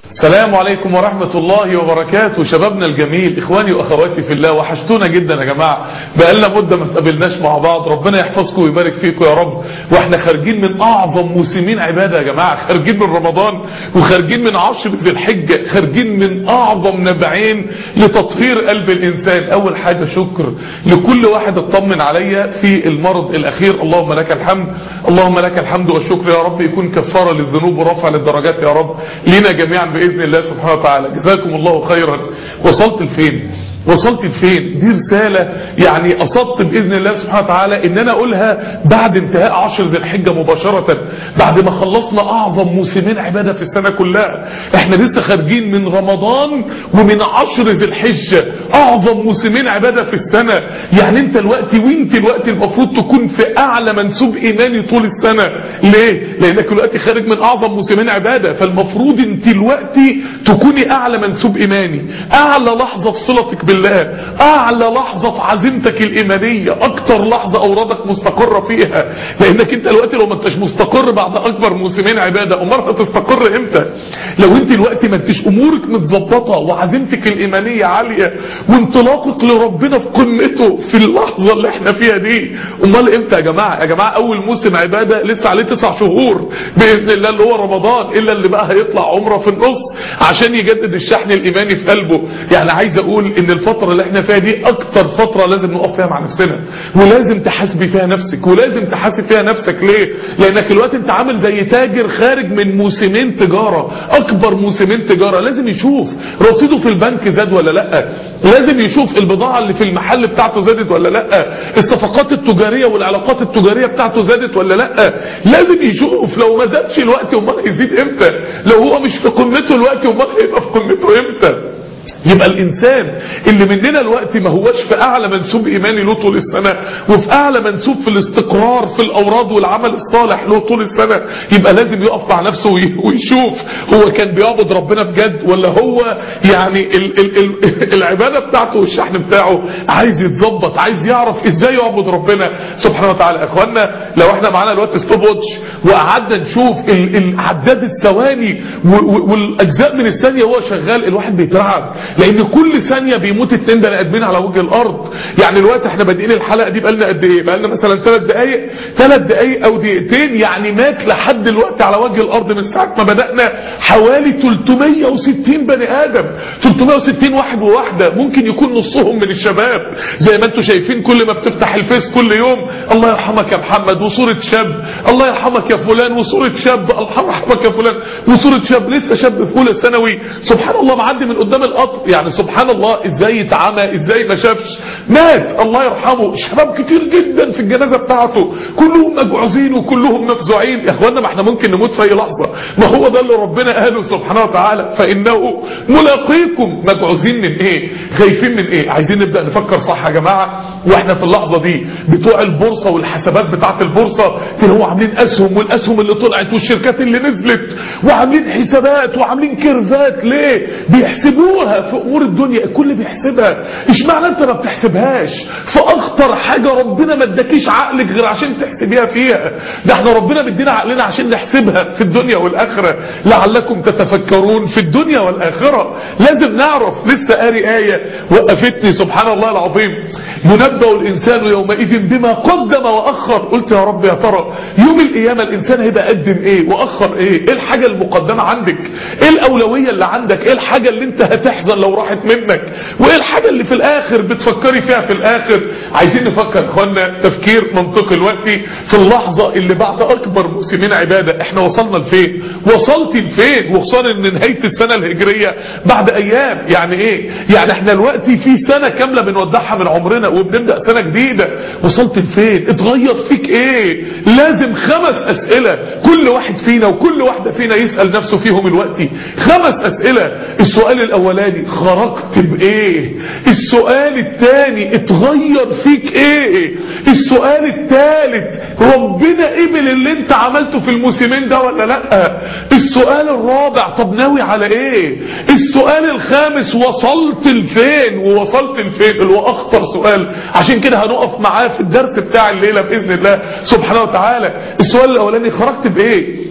السلام عليكم ورحمة الله وبركاته. شبابنا الجميل، اخواني واخواتي في الله، وحشتونا جدا يا جماعة. بقالنا مدة ما تقابلناش مع بعض. ربنا يحفظكم ويبارك فيكم يا رب. واحنا خارجين من اعظم موسمين عبادة يا جماعة، خارجين من رمضان وخارجين من 10 ذي الحجة، خارجين من اعظم نبعين لتطهير قلب الانسان. اول حاجة شكر لكل واحد اطمن عليا في المرض الاخير. اللهم لك الحمد، اللهم لك الحمد والشكر يا رب. يكون كفارة للذنوب ورفع للدرجات يا رب لينا جميعا بإذن الله سبحانه وتعالى. جزاكم الله خيرا. وصلت لفين؟ وصلت لفين؟ دي رسالة يعني قصدت بإذن الله سبحانه وتعالى ان انا اقولها بعد انتهاء 10 ذي الحجة مباشرة، بعد ما خلصنا اعظم موسمين عبادة في السنة كلها. احنا لسه خارجين من رمضان ومن 10 ذي الحجة، اعظم موسمين عبادة في السنة. يعني انت الوقت وانت الوقت المفروض تكون في اعلى منسوب ايماني طول السنة. ليه؟ لانك الوقت خارج من اعظم موسمين عبادة، فالمفروض انت الوقت تكوني اعلى منسوب ايماني، اعلى لحظة في صلتك بالله، اعلى لحظة في عزيمتك الايمانية، اكتر لحظة اوردك مستقرة فيها. لانك انت الوقت لو ما انتش مستقر بعد اكبر موسمين عبادة، امال هتستقر امتى؟ لو انت الوقت ما انتش امورك متظبطة وعزيمتك الايمانية عالية وانطلاقك لربنا في قمته في اللحظة اللي احنا فيها دي، امال امتى يا جماعة؟ يا جماعة اول موسم عبادة لسه عليه 9 شهور باذن الله اللي هو رمضان، الا اللي بقى هيطلع عمره في النص عشان يجدد الشحن الايماني في قلبه. يعني عايز اقول ان الفترة اللي احنا فيها دي اكتر فترة لازم نقف فيها مع نفسنا، ولازم تحاسبي فيها نفسك، ولازم تحاسب فيها نفسك. ليه؟ لانك الوقت انت عامل زي تاجر خارج من موسمين تجارة، اكبر موسمين تجارة. لازم يشوف رصيده في البنك زاد ولا لا، لازم يشوف البضاعة اللي في المحل بتاعته زادت ولا لا، الصفقات التجارية والعلاقات التجارية بتاعته زادت ولا لا. لازم يشوف. لو ما زادش الوقت امال هيزيد امتى؟ لو هو مش في قمته الوقت امال هيبقى في قمته امتى؟ يبقى الانسان اللي مننا الوقت ما هوش في اعلى منسوب ايماني له طول السنة، وفي اعلى منسوب في الاستقرار في الاوراد والعمل الصالح له طول السنة، يبقى لازم يقف مع نفسه ويشوف هو كان بيعبد ربنا بجد، ولا هو يعني العبادة بتاعته والشحن بتاعه عايز يتظبط، عايز يعرف ازاي يعبد ربنا سبحانه وتعالى. يا اخوانا لو احنا معانا الوقت ستوب واتش وقعدنا نشوف عداد الثواني والاجزاء من الثانية وهو شغال، الواحد بيترعب، لان كل ثانية بيموت 2 بني ادمين على وجه الارض. يعني الوقت احنا بادئين الحلقة دي بقالنا قد ايه؟ بقالنا مثلا 3 دقايق او دقيقتين. يعني مات لحد دلوقتي على وجه الارض من ساعة ما بدأنا حوالي 360 بني ادم، 360 واحد وواحدة، ممكن يكون نصهم من الشباب. زي ما انتم شايفين كل ما بتفتح الفيس كل يوم الله يرحمك يا محمد وصورة شاب، الله يرحمك يا فلان وصورة شاب، الله يرحمك يا فلان وصورة شاب لسه شاب في اولى ثانوي، سبحان الله معدي من قدام القطر. يعني سبحان الله ازاي اتعمى، ازاي ما شافش، مات الله يرحمه. شباب كتير جدا في الجنازة بتاعته كلهم مجعوزين وكلهم مفزوعين. يا اخوانا ما احنا ممكن نموت في اي لحظة، ما هو ده اللي ربنا قاله سبحانه وتعالى، فانه ملاقيكم. مجعوزين من ايه؟ خايفين من ايه؟ عايزين نبدأ نفكر صح يا جماعة. واحنا في اللحظة دي بتوع البورصة والحسابات بتاعت البورصة تلاقوا عاملين اسهم، والاسهم اللي طلعت والشركات اللي نزلت، وعاملين حسابات وعاملين كيرفات. ليه؟ بيحسبوها في امور الدنيا، الكل بيحسبها. اشمعنى انت ما بتحسبهاش في اخطر حاجة ربنا ما اداكيش عقلك غير عشان تحسبيها فيها؟ ده احنا ربنا مدينا عقلنا عشان نحسبها في الدنيا والاخرة، لعلكم تتفكرون في الدنيا والاخرة. لازم نعرف. لسه قاري آية وقفتني سبحان الله العظيم، ينبأ الانسان يومئذ بما قدم واخر. قلت يا رب يا ترى يوم القيامة الانسان هيبقى قدم ايه واخر ايه؟ ايه الحاجة المقدمة عندك؟ ايه الاولوية اللي عندك؟ ايه الحاجة اللي انت هتحزن لو راحت منك؟ وايه الحاجة اللي في الاخر بتفكري فيها في الاخر؟ عايزين نفكر اخوانا تفكير منطقي دلوقتي في اللحظة اللي بعد اكبر موسمين عبادة. احنا وصلنا لفين؟ وصلت لفين؟ وخصوصا ان نهاية السنة الهجرية بعد ايام. يعني ايه؟ يعني احنا دلوقتي في سنة كاملة بنودعها من عمرنا وبنبدأ سنة جديدة. وصلت لفين؟ اتغير فيك ايه؟ لازم 5 اسئلة كل واحد فينا وكل واحدة فينا يسأل نفسه فيهم الوقت. 5 اسئلة. السؤال الاولاني خرجت بايه؟ السؤال الثاني اتغير فيك ايه؟ السؤال الثالث ربنا قبل اللي انت عملته في الموسمين ده ولا لا؟ السؤال الرابع طب ناوي على ايه؟ السؤال الخامس وصلت لفين؟ ووصلت لفين اللي هو اخطر سؤال، عشان كده هنقف معاه في الدرس بتاع الليلة بإذن الله سبحانه وتعالى. السؤال الاولاني خرجت بايه؟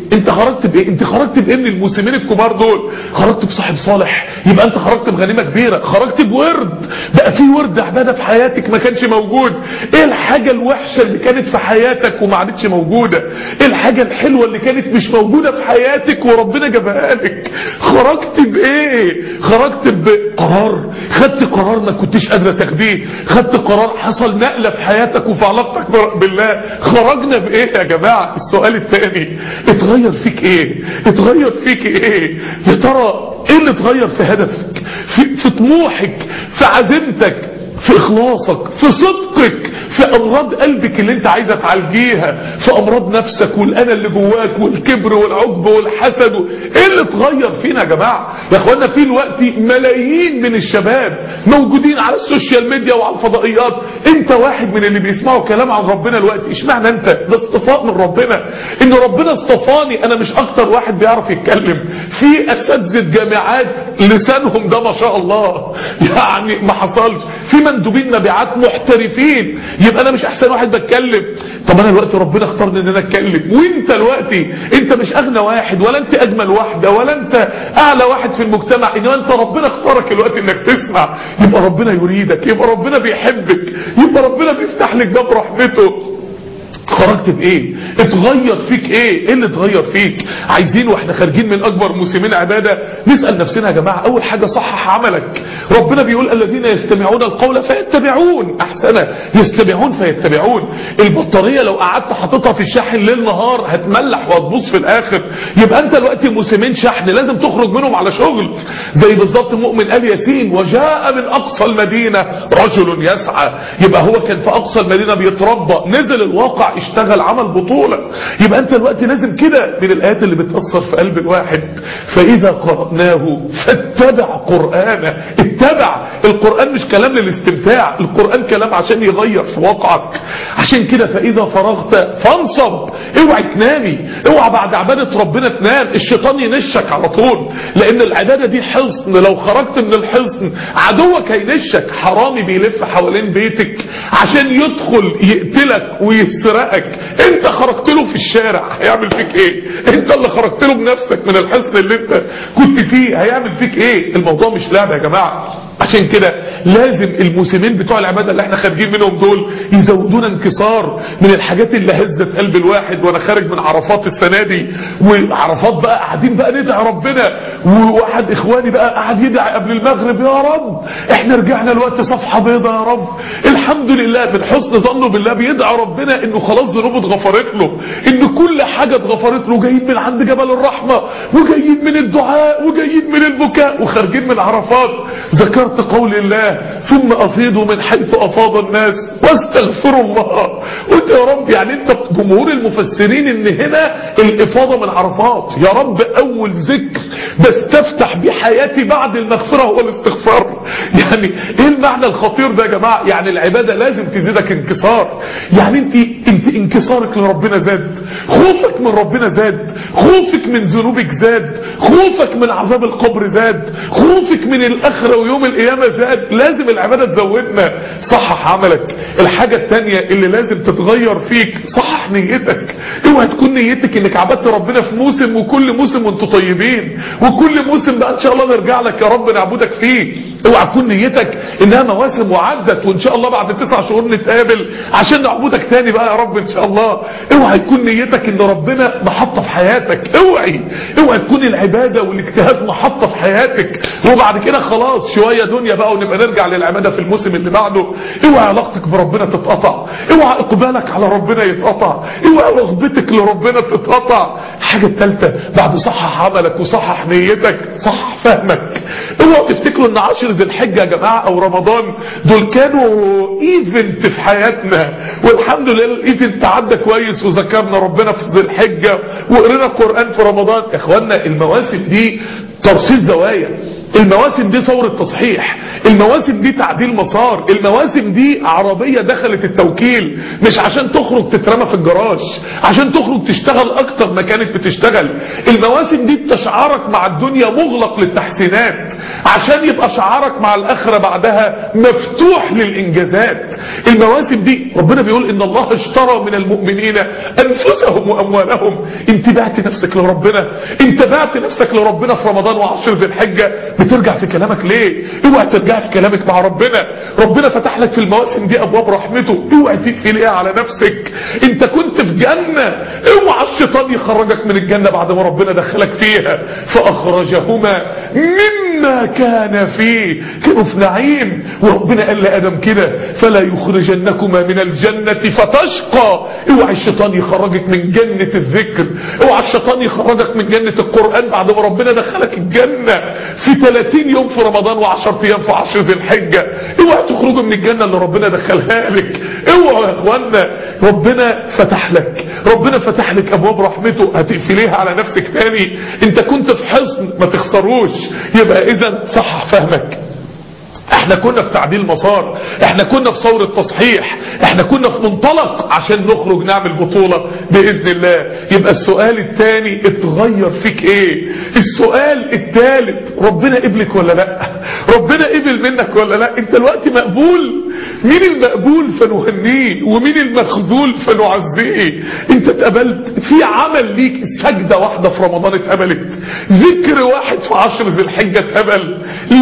انت خرجت بايه؟ انت خرجت بايه من الموسمين الكبار دول؟ خرجت بصاحب صالح، يبقى انت خرجت بغنيمه كبيره. خرجت بورد، بقى في ورد عباده في حياتك ما كانش موجود. ايه الحاجه الوحشه اللي كانت في حياتك وما عادتش موجوده؟ ايه الحاجه الحلوه اللي كانت مش موجوده في حياتك وربنا جابها لك؟ خرجت بايه؟ خرجت بقرار، خدت قرار ما كنتش قادره تاخديه، خدت قرار حصل نقله في حياتك وفي علاقتك بالله. خرجنا بايه يا جماعه؟ السؤال الثاني، اتغير فيك ايه؟ اتغير فيك ايه؟ يا ترى ايه اللي اتغير في هدفك، في طموحك، في عزيمتك، في اخلاصك، في صدقك، في امراض قلبك اللي انت عايزه تعالجيها، في امراض نفسك والانا اللي جواك والكبر والعجب والحسد. ايه اللي اتغير فينا يا جماعه؟ يا اخوانا في الوقت ملايين من الشباب موجودين على السوشيال ميديا وعلى الفضائيات. انت واحد من اللي بيسمعوا كلام عن ربنا الوقت. اشمعنى انت؟ ده اصطفاء من ربنا، ان ربنا اصطفاني. انا مش اكتر واحد بيعرف يتكلم، في اساتذه جامعات لسانهم ده ما شاء الله يعني ما حصلش، في مندوبين مبيعات محترفين، يبقى انا مش احسن واحد بتكلم. طب انا الوقت ربنا اختارني ان انا اتكلم، وانت الوقت انت مش اغنى واحد ولا انت اجمل واحده ولا انت اعلى واحد في المجتمع، انما انت ربنا اختارك الوقت انك تسمع. يبقى ربنا يريدك، يبقى ربنا بيحبك، يبقى ربنا بيفتح لك باب رحمته. خرجت بايه؟ اتغير فيك ايه؟ ايه اللي اتغير فيك؟ عايزين واحنا خارجين من اكبر موسمين عباده نسال نفسنا يا جماعه. اول حاجه صحح عملك. ربنا بيقول الذين يستمعون القول فيتبعون احسنه، يستمعون فيتبعون. البطاريه لو قعدت حاططها في الشاحن ليل نهار هتملح وهتبوظ في الاخر. يبقى انت دلوقتي موسمين شحن لازم تخرج منهم على شغل. زي بالظبط المؤمن قال ياسين وجاء من اقصى المدينه رجل يسعى. يبقى هو كان في اقصى المدينه بيتربى، نزل الواقع اشتغل عمل بطولة. يبقى انت الوقت لازم كده. من الايات اللي بتأثر في قلب الواحد فاذا قرأناه فاتبع قرآنه. اتبع القرآن، مش كلام للاستمتاع، القرآن كلام عشان يغير في واقعك. عشان كده فاذا فرغت فانصب. اوعى تنامي، اوعى بعد عبادة ربنا تنام، الشيطان ينشك على طول، لان العبادة دي حصن. لو خرجت من الحصن عدوك هينشك. حرامي بيلف حوالين بيتك عشان يدخل يقتلك ويسرقك، انت خرجت له في الشارع هيعمل فيك ايه؟ انت اللي خرجت له بنفسك من الحصن اللي انت كنت فيه، هيعمل فيك ايه؟ الموضوع مش لعبه يا جماعه. عشان كده لازم الموسمين بتوع العباده اللي احنا خارجين منهم دول يزودونا انكسار من الحاجات اللي هزت قلب الواحد. وانا خارج من عرفات السنه دي، وعرفات بقى قاعدين بقى ندعي ربنا، وواحد اخواني بقى قاعد يدعي قبل المغرب يا رب احنا رجعنا الوقت صفحه بيضاء يا رب. الحمد لله، من حسن ظنه بالله بيدعي ربنا انه خلاص ذنوبه اتغفرت له، ان كل حاجه اتغفرت له. جايين من عند جبل الرحمه، وجايين من الدعاء، وجايين من البكاء، وخارجين من عرفات ذكرت قول الله ثم افيضوا من حيث افاض الناس واستغفروا الله. قلت يا رب يعني انت جمهور المفسرين ان هنا الافاضه من عرفات. يا رب اول ذكر بستفتح بحياتي بعد المغفره هو الاستغفار. يعني ايه المعنى الخطير ده يا جماعه؟ يعني العباده لازم تزيدك انكسار. يعني انت انكسارك لربنا زاد، خوفك من ربنا زاد، خوفك من ذنوبك زاد، خوفك من عذاب القبر زاد، خوفك من الاخره ويوم القيامه زاد. لازم العباده تزودنا. صحح عملك. الحاجه الثانيه اللي لازم تتغير فيك، صحح نيتك. اوعى تكون نيتك انك عبدت ربنا في موسم وكل موسم وانتوا طيبين، وكل موسم بقى ان شاء الله نرجع لك يا رب نعبدك فيه. اوعى تكون نيتك انها مواسم وعدت وان شاء الله بعد 9 شهور نتقابل عشان نعبدك تاني بقى يا رب ان شاء الله. اوعى يكون نيتك ان ربنا محطة في حياتك. اوعى تكون العبادة والاجتهاد محطة في حياتك وبعد كده خلاص شوية دنيا بقى ونبقى نرجع للعبادة في الموسم اللي بعده. اوعى علاقتك بربنا تتقطع، اوعى اقبالك على ربنا يتقطع، اوعى رغبتك لربنا تتقطع. الحاجة الثالثة بعد صحح عملك وصحح نيتك، صحح فهمك. اوعى تفتكروا ان 10 ذي الحجة يا جماعة او رمضان دول كانوا ايفنت في حياتنا، والحمد لله الايفنت عدى كويس وذكرنا ربنا في ذي الحجة وقرينا القرآن في رمضان. يا اخوانا المواسم دي ترصيد زوايا، المواسم دي ثورة تصحيح، المواسم دي تعديل مسار، المواسم دي عربية دخلت التوكيل مش عشان تخرج تترمى في الجراج، عشان تخرج تشتغل اكتر ما كانت بتشتغل. المواسم دي بتشعرك مع الدنيا مغلق للتحسينات، عشان يبقى شعارك مع الاخرة بعدها مفتوح للانجازات. المواسم دي ربنا بيقول ان الله اشترى من المؤمنين انفسهم واموالهم. انت بعت نفسك لربنا، انت بعت نفسك لربنا في رمضان وعشر ذي الحجة، بترجع في كلامك ليه؟ اوعى ترجع في كلامك مع ربنا. ربنا فتح لك في المواسم دي ابواب رحمته، اوعى تقفليها على نفسك. انت كنت في جنة، اوعى الشيطان يخرجك من الجنة بعد ما ربنا دخلك فيها. فاخرجهما مما كان فيه، كانوا في نعيم وربنا قال لآدم كده فلا يخرجنكما من الجنة فتشقى. اوعى الشيطان يخرجك من جنة الذكر، اوعى الشيطان يخرجك من جنة القرآن بعد ما ربنا دخلك الجنة في 30 يوم في رمضان و10 ايام في 10 ذي الحجة. اوعى تخرجوا من الجنة اللي ربنا دخلها لك. اوعى يا اخوانا، ربنا فتح لك، ربنا فتح لك ابواب رحمته، هتقفليها على نفسك تاني؟ انت كنت في حصن ما تخسروش. يبقى اذا صحح فهمك. احنا كنا في تعديل مسار، احنا كنا في ثورة تصحيح، احنا كنا في منطلق عشان نخرج نعمل بطولة بإذن الله. يبقى السؤال الثاني، اتغير فيك ايه؟ السؤال الثالث، ربنا قبلك ولا لا؟ ربنا قبل منك ولا لا؟ انت الوقت مقبول؟ مين المقبول فنهنيه ومين المخذول فنعزيه؟ انت اتقبلت في عمل ليك، سجدة واحدة في رمضان اتقبلت، ذكر واحد في 10 ذي الحجة اتقبل،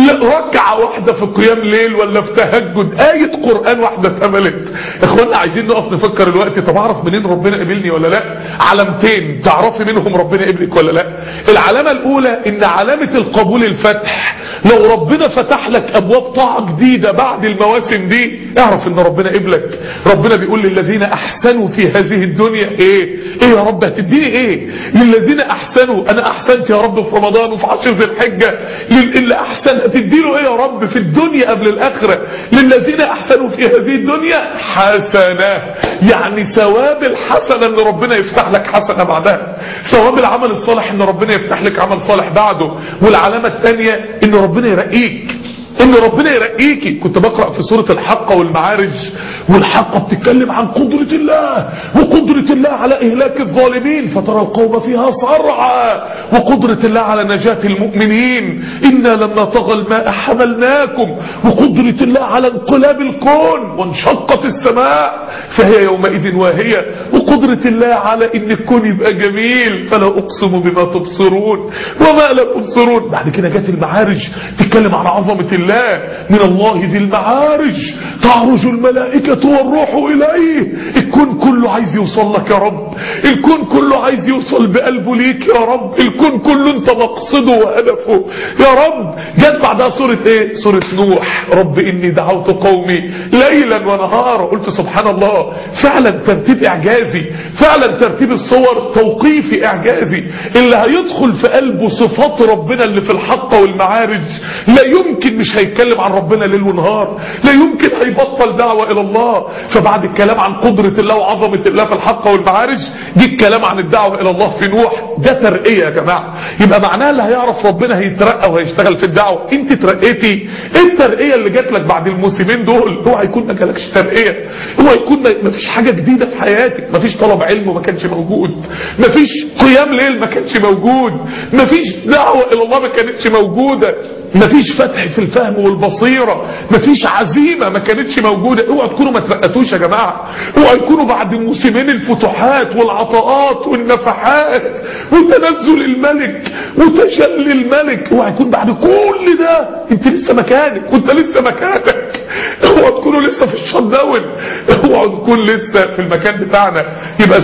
ركعة واحدة في قيام ليل ولا في تهجد، آية قرآن واحدة اتقبلت. اخوانا عايزين نقف نفكر الوقت، طب اعرف منين ربنا قبلني ولا لا؟ علامتين تعرفي منهم ربنا قبلك ولا لا. العلامة الاولى ان علامة القبول الفتح. لو ربنا فتح لك ابواب طاعة جديدة بعد المواسم دي، اعرف ان ربنا قبلك. ربنا بيقول للذين احسنوا في هذه الدنيا ايه يا رب هتديني ايه؟ للذين احسنوا، انا احسنت يا رب في رمضان وفي 10 ذي الحجة، اللي احسن هتديله ايه يا رب في الدنيا قبل الاخرة؟ للذين احسنوا في هذه الدنيا حسنة، يعني ثواب الحسنة ان ربنا يفتح لك حسنة بعدها، ثواب العمل الصالح ان ربنا يفتح لك عمل صالح بعده. والعلامة الثانية ان ربنا يرقيك، ان ربنا يرقيكي. كنت بقرأ في سورة الحقة والمعارج، والحقة بتتكلم عن قدرة الله وقدرة الله على اهلاك الظالمين فترى القوم فيها صرعى، وقدرة الله على نجاة المؤمنين إنا لما طغى الماء حملناكم، وقدرة الله على انقلاب الكون وانشقت السماء فهي يومئذ واهية، وقدرة الله على ان الكون يبقى جميل فلا اقسم بما تبصرون وما لا تبصرون. بعد كده جت المعارج تتكلم عن عظمة الله، من الله ذي المعارج تعرج الملائكة والروح إليه. الكون كله عايز يوصل لك يا رب، الكون كله عايز يوصل بقلبه ليك يا رب، الكون كله انت مقصده وهدفه يا رب. جت بعدها سورة ايه؟ سورة نوح، رب إني دعوت قومي ليلا ونهارا. قلت سبحان الله، فعلا ترتيب إعجازي، فعلا ترتيب الصور توقيفي إعجازي. اللي هيدخل في قلبه صفات ربنا اللي في الحقة والمعارج لا يمكن مش هيتكلم عن ربنا ليل ونهار، لا يمكن هيبطل دعوة الى الله. فبعد الكلام عن قدرة الله وعظمة الله في الحق والمعارج، جه الكلام عن الدعوة الى الله في نوح. ده ترقية يا جماعة. يبقى معناها اللي هيعرف ربنا هيترقى وهيشتغل في الدعوة. انت ترقيتي ايه؟ الترقية اللي جات لك بعد الموسمين دول، اوعى يكون ما جالكش ترقية، اوعى يكون ما فيش حاجة جديدة في حياتك، ما فيش طلب علم ما كانش موجود، ما فيش قيام ليل ما كانش موجود، ما فيش دعوة الى الله ما كانتش موجودة، مفيش فتح في الفهم والبصيرة، مفيش عزيمة ما كانتش موجودة. اوعوا تكونوا ما ترقتوش يا جماعة، اوعوا يكونوا بعد موسمين الفتوحات والعطاءات والنفحات وتنزل الملك وتجلي الملك، اوعوا يكون بعد كل ده انت لسه مكانك وانت لسه مكانك. اوعوا تكونوا لسه في الشت داون، اوعوا تكون لسه في المكان بتاعنا. يبقى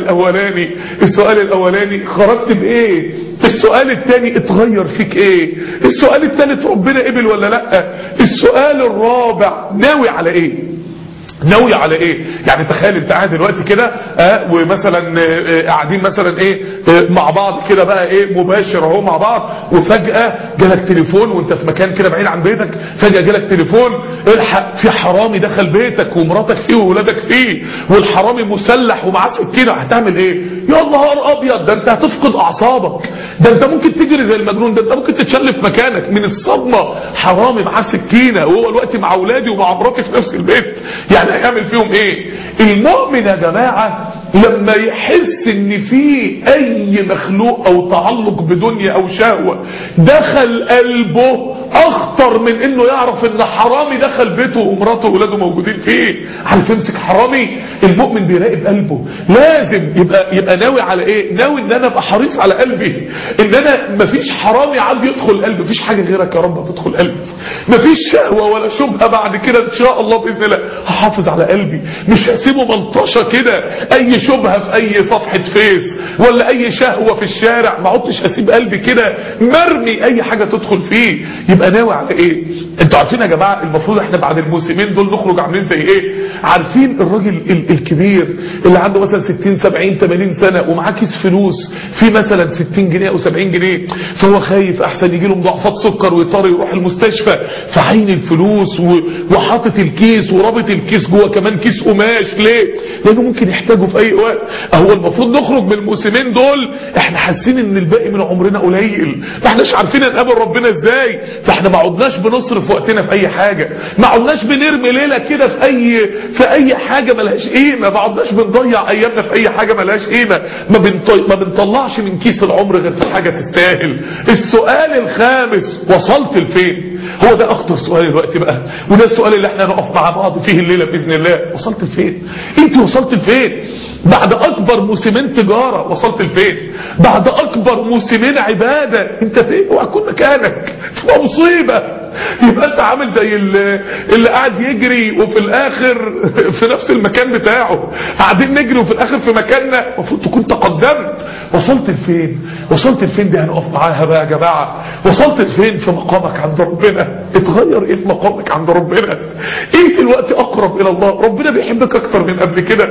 السؤال الاولاني خرجت بايه؟ السؤال الثاني اتغير فيك ايه؟ السؤال الثالث ربنا قبل ولا لا؟ السؤال الرابع ناوي على ايه؟ ناوي على ايه؟ يعني تخيل انت قاعد دلوقتي كده ومثلا قاعدين مثلا مع بعض كده بقى مباشر اهو مع بعض، وفجأة جالك تليفون وانت في مكان كده بعيد عن بيتك، فجأة جالك تليفون الحق في حرامي دخل بيتك ومراتك فيه وولادك فيه، والحرامي مسلح ومعاه سكينة، هتعمل ايه؟ يا نهار ابيض، ده انت هتفقد اعصابك، ده انت ممكن تجري زي المجنون، ده انت ممكن تتشل في مكانك من الصدمة. حرامي معاه سكينة وهو الوقت مع اولادي ومع مراتي في نفس البيت، يعني هيعمل فيهم ايه؟ المؤمن يا جماعة لما يحس ان في اي مخلوق او تعلق بدنيا او شهوة دخل قلبه اخطر من انه يعرف ان حرامي دخل بيته ومراته وولاده موجودين فيه. عارف يمسك حرامي؟ المؤمن بيراقب قلبه، لازم يبقى ناوي على ايه؟ ناوي ان انا ابقى حريص على قلبي، ان انا مفيش حرامي عاد يدخل قلبي، مفيش حاجة غيرك يا رب هتدخل قلبي، مفيش شهوة ولا شبهة بعد كده ان شاء الله باذن الله. هحافظ على قلبي، مش هسيبه ملطشة كده، اي شبهة في اي صفحة فيس ولا اي شهوة في الشارع، ما عدتش هسيب قلبي كده مرمي اي حاجة تدخل فيه. يبقى ناوي على ايه؟ انتوا عارفين يا جماعة المفروض احنا بعد الموسمين دول نخرج عاملين زي ايه؟ عارفين الراجل الكبير اللي عنده مثلا 60 70 80 سنة ومعاه كيس فلوس في مثلا 60 جنيه او 70 جنيه، فهو خايف احسن يجي له مضاعفات سكر ويضطر يروح المستشفى، فعين الفلوس وحاطط الكيس ورابط الكيس جوه كمان كيس قماش. ليه؟ لانه ممكن يحتاجه في اي وقت. هو المفروض نخرج من الموسمين دول احنا حاسين ان الباقي من عمرنا قليل، ما احناش عارفين نقابل ربنا ازاي، فاحنا ما عدناش بنصرف وقتنا في اي حاجة، ما عدناش بنرمي ليلة كده في اي حاجة ملهاش قيمة، ما عدناش بنضيع ايامنا في اي حاجة ملهاش قيمة، ما بنطلعش من كيس العمر غير في حاجة تستاهل. السؤال الخامس، وصلت لفين؟ هو ده اخطر سؤال الوقت بقى، وده السؤال اللي احنا نقف مع بعض فيه الليلة باذن الله. وصلت لفين؟ انت وصلت لفين؟ بعد اكبر موسمين تجارة وصلت لفين؟ بعد اكبر موسمين عبادة انت فين؟ وهكون مكانك تبقى مصيبة. يبقى انت عامل زي اللي قاعد يجري وفي الاخر في نفس المكان بتاعه، قاعدين نجري وفي الاخر في مكاننا، المفروض تكون تقدمت. وصلت لفين؟ وصلت لفين دي هنقف معاها بقى يا جماعة. وصلت لفين في مقامك عند ربنا؟ اتغير ايه في مقامك عند ربنا؟ ايه في الوقت اقرب الى الله؟ ربنا بيحبك اكتر من قبل كده.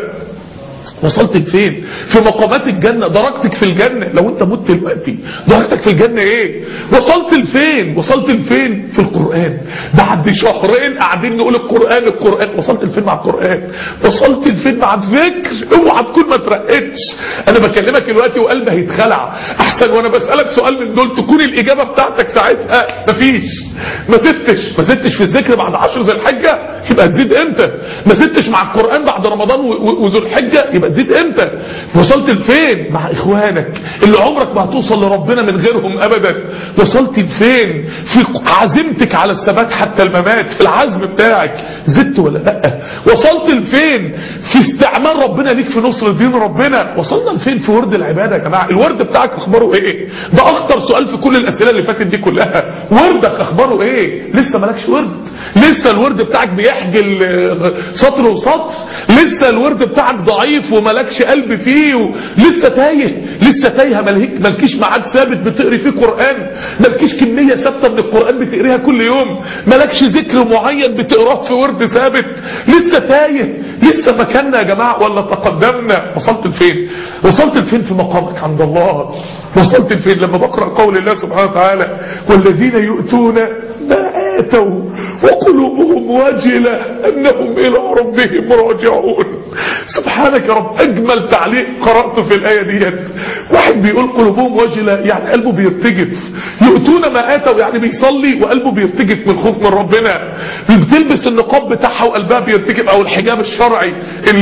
وصلت لفين في مقامات الجنة؟ درجتك في الجنة لو انت مت دلوقتي درجتك في الجنة ايه؟ وصلت لفين؟ وصلت لفين في القرآن؟ بعد شهرين قاعدين نقول القرآن، وصلت لفين مع القرآن؟ وصلت لفين مع الذكر؟ اوعى تكون ما ترقتش. انا بكلمك دلوقتي وقلبي هيتخلع، احسن وانا بسألك سؤال من دول تكون الاجابة بتاعتك ساعتها مفيش، ما زدتش في الذكر بعد 10 ذي الحجة، يبقى تزيد امتى؟ ما زدتش مع القرآن بعد رمضان وذو الحجة، يبقى تزيد امتى؟ وصلت لفين مع اخوانك اللي عمرك ما هتوصل لربنا من غيرهم ابدا؟ وصلت لفين في عزيمتك على الثبات حتى الممات، في العزم بتاعك زدت ولا لا؟ وصلت لفين في استعمال ربنا ليك في نصر دين ربنا؟ وصلنا لفين في ورد العبادة يا جماعة؟ الورد بتاعك اخباره ايه؟ ده اخطر سؤال في كل الاسئله اللي فاتت دي كلها. وردك اخباره ايه؟ لسه مالكش ورد؟ لسه الورد بتاعك بيحجل سطر وسطر؟ لسه الورد بتاعك ضعيف ومالكش قلب فيه؟ لسه تايه مالكيش ميعاد ثابت بتقري فيه قرآن؟ مالكيش كمية ثابتة من القرآن بتقريها كل يوم؟ مالكش ذكر معين بتقراه في ورد ثابت؟ لسه تايه؟ لسه مكاننا يا جماعة ولا تقدمنا؟ وصلت لفين؟ وصلت لفين في مقامك عند الله؟ وصلت لفين لما بقرأ قول الله سبحانه وتعالى والذين يؤتون ما آتوا وقلوبهم وجلة أنهم إلى ربهم راجعون؟ سبحانك يا رب. أجمل تعليق قرأته في الآية ديت واحد بيقول قلوبهم وجلة يعني قلبه بيرتجف، يؤتون ما آتوا يعني بيصلي وقلبه بيرتجف من خوف من ربنا، بتلبس النقاب بتاعها وقلبها بيرتجف او الحجاب الشرعي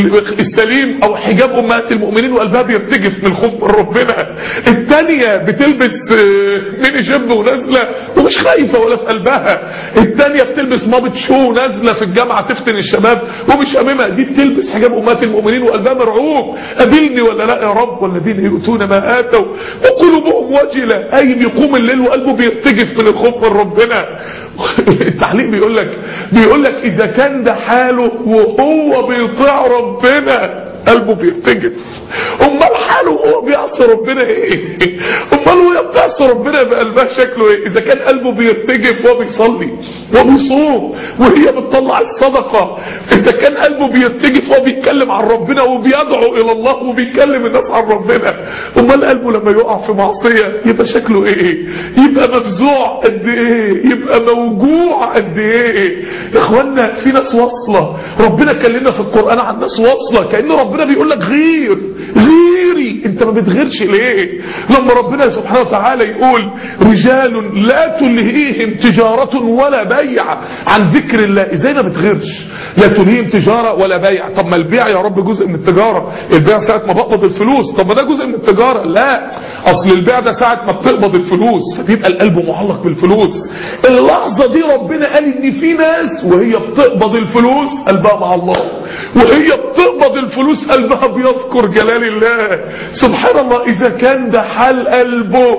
السليم او حجاب أمهات المؤمنين وقلبها بيرتجف من خوف من ربنا. الثانية بتلبس ميني جيب ونازلة ومش خايفة ولا في قلبها. الثانية بتلبس مابت شو نازلة في الجامعة تفتن الشباب ومش أمامها. دي بتلبس حجاب أمهات المؤمنين وقلبها مرعوب. قابلني ولا لا يا رب؟ والذين يؤتون ما آتوا وقلوبهم وجلة، أي بيقوم الليل وقلبه بيرتجف من الخوف من ربنا. التعليق بيقول لك إذا كان ده حاله وهو بيطيع ربنا قلبه بيرتجف، امال حاله وهو بيعصي ربنا ايه؟ امال وهو بيعصي ربنا بقلبها شكله ايه؟ اذا كان قلبه بيرتجف وهو بيصلي وبيصوم وهي بتطلع الصدقه، اذا كان قلبه بيرتجف وهو بيتكلم عن ربنا وبيدعو الى الله وبيكلم الناس عن ربنا، امال قلبه لما يقع في معصيه يبقى شكله ايه؟ يبقى مفزوع قد ايه؟ يبقى موجوع قد ايه؟ اخوانا في ناس واصله، ربنا كلمنا في القران عن ناس واصله، كأن ربنا بيقول لك غيري انت انت ما بتغيرش ليه؟ لما ربنا سبحانه وتعالى يقول رجال لا تلهيهم تجارة ولا بيع عن ذكر الله، ازاي ما بتغيرش؟ لا تلهيهم تجارة ولا بيع. طب ما البيع يا رب جزء من التجارة، البيع ساعة ما بقبض الفلوس، طب ما ده جزء من التجارة. لا، اصل البيع ده ساعة ما بتقبض الفلوس فبيبقى القلب معلق بالفلوس. اللحظة دي ربنا قال ان في ناس وهي بتقبض الفلوس قلبها مع الله، وهي بتقبض الفلوس قلبها بيذكر جلال الله. سبحان الله، اذا كان ده حال قلبه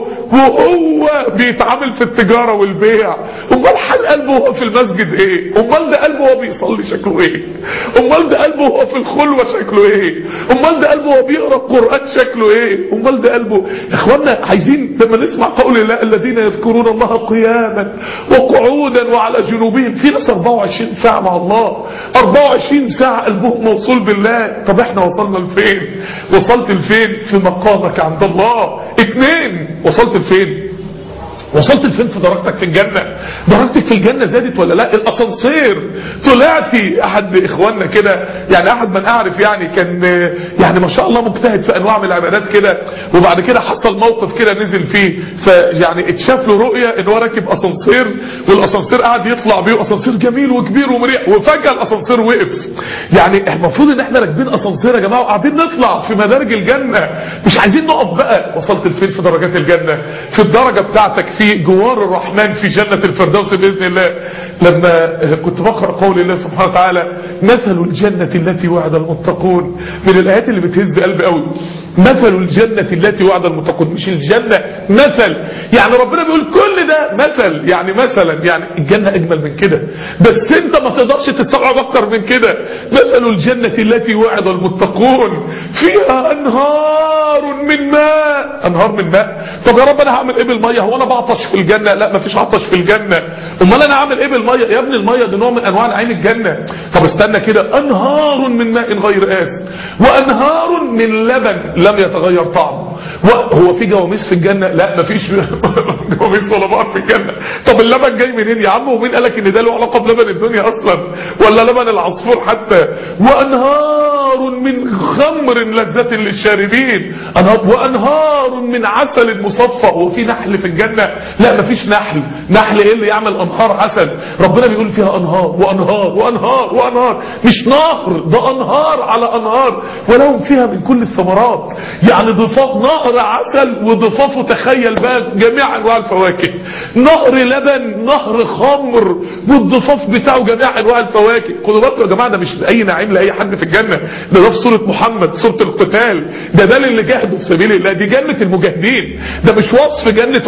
وهو بيتعامل في التجارة والبيع، امال حال قلبه وهو في المسجد ايه؟ امال ده قلبه وهو بيصلي شكله ايه؟ امال ده قلبه وهو في الخلوة شكله ايه؟ امال ده قلبه وهو بيقرأ القرآن شكله ايه؟ امال ده قلبه. اخوانا عايزين لما نسمع قول الله الذين يذكرون الله قياما وقعودا وعلى جنوبهم، في ناس 24 ساعة مع الله، 24 ساعة قلبهم موصول بالله. طب احنا وصلنا لفين؟ وصلت لفين في مقامك عند الله؟ 2، وصلت لفين؟ وصلت لفين في درجتك في الجنة؟ درجتك في الجنة زادت ولا لا؟ الاسانسير طلعتي. احد اخواننا كده يعني، احد من اعرف يعني، كان يعني ما شاء الله مجتهد في انواع من العبادات كده، وبعد كده حصل موقف كده نزل فيه، فيعني اتشاف له رؤية ان هو راكب اسانسير، والاسانسير قاعد يطلع بيه، اسانسير جميل وكبير ومريح، وفجأة الاسانسير وقف. يعني المفروض ان احنا راكبين اسانسير يا جماعة وقاعدين نطلع في مدارج الجنة، مش عايزين نقف بقى. وصلت لفين في درجات الجنة؟ في الدرجة بتاعتك في جوار الرحمن في جنة الفردوس بإذن الله. لما كنت بقرأ قول الله سبحانه وتعالى مثل الجنة التي وعد المتقون، من الآيات اللي بتهز قلبي قوي. مثل الجنة التي وعد المتقون، مش الجنة مثل، يعني ربنا بيقول كل ده مثل، يعني مثلا يعني الجنة أجمل من كده، بس انت ما تقدرش تستوعب أكتر من كده. مثل الجنة التي وعد المتقون فيها أنهار من ماء. أنهار من ماء؟ طب يا رب أنا هعمل إيه بالمية؟ هو أنا بعطش في الجنة؟ لا، مفيش عطش في الجنة. أمال أنا هعمل إيه بالمية؟ يا ابني المية دي نوع من أنواع نعيم الجنة. طب استنى كده، أنهار من ماء غير آسن وأنهار من لبن لم يتغير طعمه. هو في جواميس في الجنة؟ لا، مفيش جواميس ولا بقر في الجنة. طب اللبن جاي منين يا عم؟ ومين قالك ان ده له علاقة بلبن الدنيا اصلا ولا لبن العصفور حتى؟ وانهار من خمر لذة للشاربين، وانهار من عسل مصفى. وفي نحل في الجنة؟ لا، مفيش نحل. نحل ايه اللي يعمل انهار عسل؟ ربنا بيقول فيها انهار وانهار وانهار وانهار، مش نهر، ده انهار على انهار، ولهم فيها من كل الثمرات. يعني ضفاف نهر عسل وضفافه، تخيل بقى جميع انواع الفواكه، نهر لبن، نهر خمر، والضفاف بتاعه جميع انواع الفواكه. خدوا بالكم يا جماعه، ده مش اي نعيم لاي حد في الجنه، ده في سوره محمد، سوره القتال، ده اللي جاهدوا في سبيل الله، دي جنه المجاهدين. ده مش وصف جنه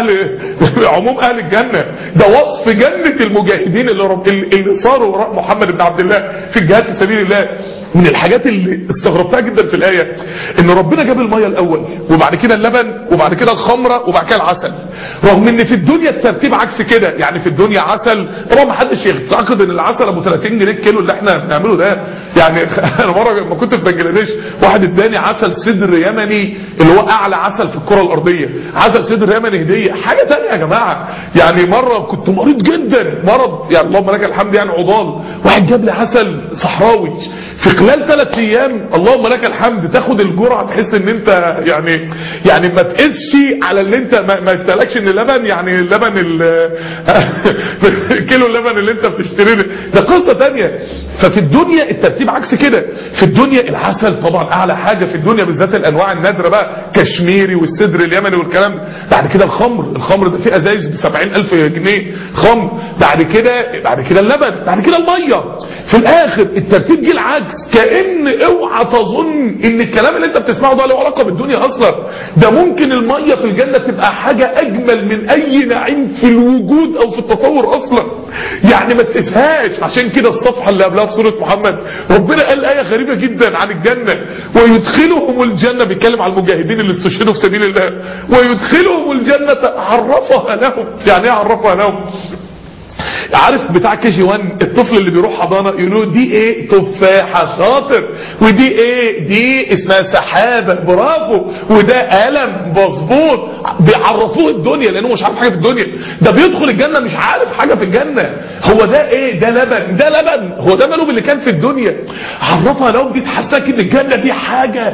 عموم اهل الجنه، ده وصف جنه المجاهدين اللي صاروا وراء محمد بن عبد الله في الجهاد في سبيل الله. من الحاجات اللي استغربتها جدا في الآية ان ربنا جاب المية الاول، وبعد كده اللبن، وبعد كده الخمرة، وبعد كده العسل، رغم ان في الدنيا الترتيب عكس كده. يعني في الدنيا عسل، طبعا ما حدش يعتقد ان العسل ابو 30 جنيه الكيلو اللي احنا بنعمله ده. يعني انا مرة لما كنت في بنجلاديش، واحد اداني عسل سدر يمني اللي هو اعلى عسل في الكرة الارضية، عسل سدر يمني هدية، حاجة تانية يا جماعة. يعني مرة كنت مريض جدا، مرض يعني اللهم لك الحمد يعني عضال، واحد جاب لي عسل صحراوي، في خلال 3 ايام اللهم لك الحمد تاخد الجرعة تحس ان انت يعني ما تقسش على اللي انت ما تلاقش ان اللبن، يعني اللبن كيلو اللبن اللي انت بتشتريه ده قصة تانية. ففي الدنيا الترتيب عكس كده. في الدنيا العسل طبعا اعلى حاجة في الدنيا، بالذات الانواع النادرة بقى، كشميري والسدر اليمني والكلام ده. بعد كده الخمر ده فيه ازايز ب70,000 جنيه خمر. بعد كده اللبن، بعد كده المية. في الاخر الترتيب جه العكس، كأن اوعى تظن ان الكلام اللي انت بتسمعه ده له علاقة بالدنيا اصلا. ده ممكن المية في الجنة تبقى حاجة اجمل من اي نعيم في الوجود او في التصور اصلا، يعني ما تقسهاش. عشان كده الصفحة اللي قبلها في سورة محمد ربنا قال آية غريبة جدا عن الجنة، ويدخلهم الجنة، بيتكلم على المجاهدين اللي استشهدوا في سبيل الله، ويدخلهم الجنة عرفها لهم. يعني ايه عرفها لهم؟ عارف بتاع KG1 الطفل اللي بيروح حضانة يقولوا دي ايه؟ تفاحة، شاطر. ودي ايه؟ دي اسمها سحابة، برافو. وده قلم، مظبوط. بيعرفوه الدنيا لانه مش عارف حاجة في الدنيا. ده بيدخل الجنة مش عارف حاجة في الجنة. هو ده ايه؟ ده لبن، ده لبن. هو ده ماله باللي كان في الدنيا؟ عرفها لهم، دي تحسسك ان الجنة دي حاجة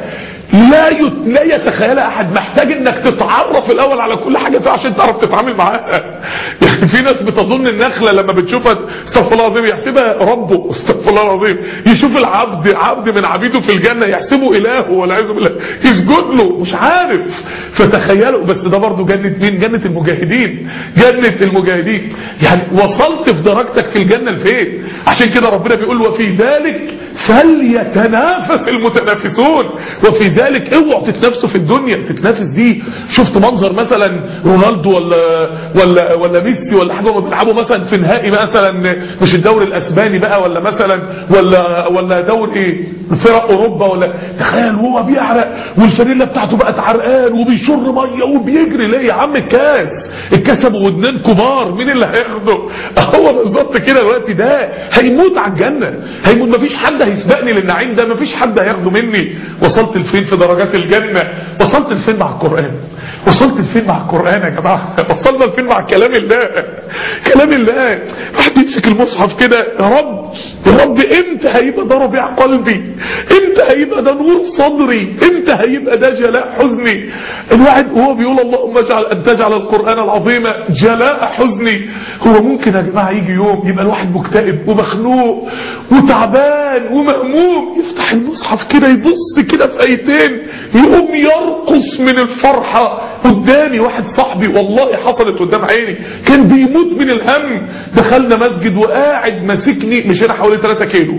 لا يتخيلها احد. محتاج انك تتعرف الاول على كل حاجه فيها عشان تعرف تتعامل معاها. يعني في ناس بتظن النخله لما بتشوفها استغفر الله العظيم يحسبها ربه، استغفر الله العظيم. يشوف العبد عبد من عبيده في الجنه يحسبه اله والعياذ بالله، يسجد له مش عارف. فتخيلوا. بس ده برضه جنه مين؟ جنه المجاهدين. جنه المجاهدين. يعني وصلت في درجتك في الجنه لفين؟ عشان كده ربنا بيقول وفي ذلك فليتنافس المتنافسون. وفي ذلك اوعوا تتنافسوا في الدنيا. تتنافس دي شفت منظر مثلا رونالدو ولا ميسي ولا حاجه هم بيلعبوا مثلا في نهائي مثلا مش الدوري الاسباني بقى ولا مثلا ولا دوري ايه فرق اوروبا، ولا تخيل هو بيعرق والفانيلا بتاعته بقت عرقان وبيشر ميه وبيجري. ليه يا عم؟ الكاس ابو ودنين كبار، مين اللي هياخده؟ هو بالظبط كده الوقت ده هيموت على الجنه، هيموت. مفيش حد هيسبقني للنعيم ده، مفيش حد هياخده مني. وصلت لفين في درجات الجنه؟ وصلت لفين مع القرآن؟ وصلت لفين مع القرآن يا جماعه؟ وصلنا لفين مع كلام الله؟ كلام الله. واحد يمسك المصحف كده، يا رب امتى هيبقى ده ربيع قلبي؟ امتى هيبقى ده نور صدري؟ امتى هيبقى ده جلاء حزني؟ الواحد وهو بيقول اللهم اجعل ان تجعل القرآن العظيم جلاء حزني. هو ممكن يا جماعه يجي يوم يبقى الواحد مكتئب ومخنوق وتعبان ومهموم، يفتح المصحف كده يبص كده في ايتين يقوم يرقص من الفرحه. قدامي واحد صاحبي والله حصلت قدام عيني، كان بيموت من الهم. دخلنا مسجد وقاعد ماسكني، مش انا حوالي 3 كيلو،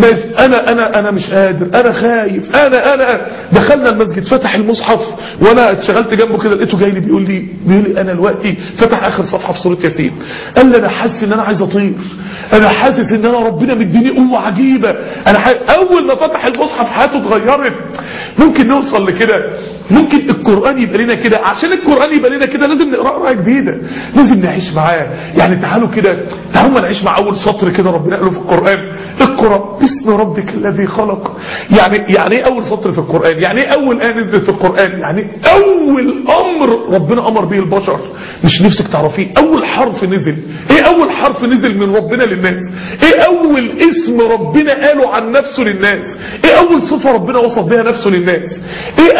انا مش قادر، انا خايف، انا دخلنا المسجد فتح المصحف وانا اتشغلت جنبه كده، لقيته جاي لي بيقول لي انا دلوقتي فتح اخر صفحه في سوره ياسين. قال لي انا حاسس ان انا عايز اطير، انا حاسس ان انا ربنا مديني قوه عجيبه. اول ما فتح المصحف حياته اتغيرت. ممكن نوصل لكده؟ ممكن القرآن يبقى لنا كده؟ عشان القرآن يبقى لنا كده لازم نقرأ قراءة جديدة، لازم نعيش معاه. يعني تعالوا ما نعيش مع اول سطر كده ربنا قاله في القرآن: اقرأ باسم ربك الذي خلق. يعني ايه اول سطر في القرآن؟ يعني ايه اول آية نزلت في القرآن؟ يعني اول امر ربنا امر به البشر. مش نفسك تعرفيه؟ اول حرف نزل ايه؟ اول حرف نزل من ربنا للناس ايه؟ اول اسم ربنا قاله عن نفسه للناس ايه؟ اول صفة ربنا وصف بها نفسه للناس ايه؟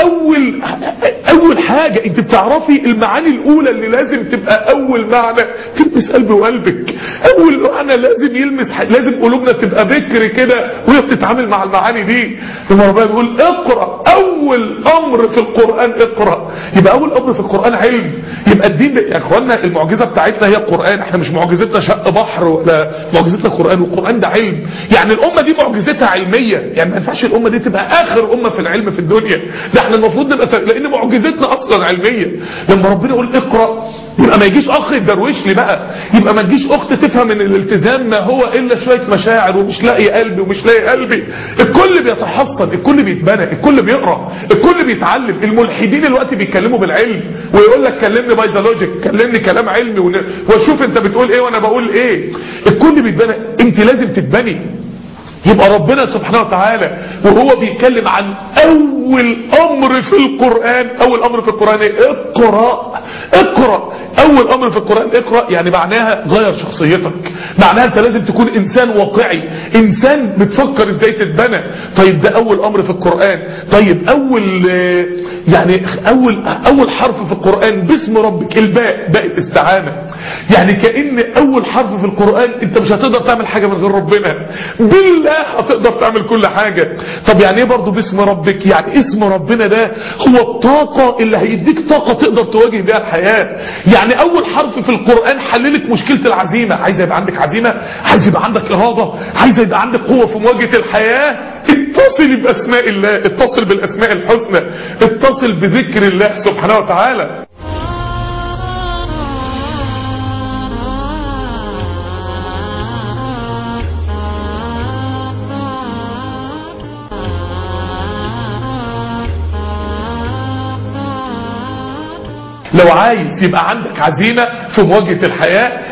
اول حاجة انت بتعرفي المعاني الاولى اللي لازم تبقى اول معنى تلمس قلبي وقلبك. اول معنى لازم لازم قلوبنا تبقى بكر كده وهي بتتعامل مع المعاني دي. لما ربنا بيقول اقرأ، اول امر في القرآن اقرأ. يبقى اول امر في القرآن علم. يبقى الدين يا اخوانا المعجزة بتاعتنا هي القرآن. احنا مش معجزتنا شق بحر ولا معجزتنا القرآن، والقرآن ده علم. يعني الامة دي معجزتها علمية. يعني ما ينفعش الامة دي تبقى اخر امة في العلم في الدنيا. ده احنا المفروض نبقى لان معجزتنا اصلا علمية. لما ربنا يقول اقرأ يبقى ما يجيش اخ يدروش لي بقى، يبقى ما تجيش اخت تفهم ان الالتزام ما هو الا شوية مشاعر ومش لاقي قلبي ومش لاقي قلبي. الكل بيتحصن، الكل بيتبنى، الكل بيقرأ، الكل بيتعلم. الملحدين الوقت بيتكلموا بالعلم ويقول لك كلمني بايزولوجيك، كلمني كلام علمي واشوف انت بتقول ايه وانا بقول ايه. الكل بيتبنى، انت لازم تتبني. يبقى ربنا سبحانه وتعالى وهو بيتكلم عن اول امر في القرآن، اول امر في القرآن ايه؟ اقرأ. اول امر في القرآن اقرأ. يعني معناها غير شخصيتك، معناها انت لازم تكون انسان واقعي، انسان بتفكر ازاي تتبنى. طيب ده اول امر في القرآن. طيب اول حرف في القرآن باسم ربك، الباء، باء الاستعانة. يعني كأن اول حرف في القرآن انت مش هتقدر تعمل حاجة من غير ربنا، بالله هتقدر تعمل كل حاجة. طب يعني ايه برضو باسم ربك؟ يعني اسم ربنا ده هو الطاقة اللي هيديك طاقة تقدر تواجه بيها الحياة. يعني اول حرف في القرآن حللك مشكلة العزيمة. عايز يبقى عندك عزيمة، عايز يبقى عندك ارادة، عايز يبقى عندك قوة في مواجهة الحياة، اتصل باسماء الله، اتصل بالاسماء الحسنى، اتصل بذكر الله سبحانه وتعالى. لو عايز يبقى عندك عزيمة في مواجهة الحياة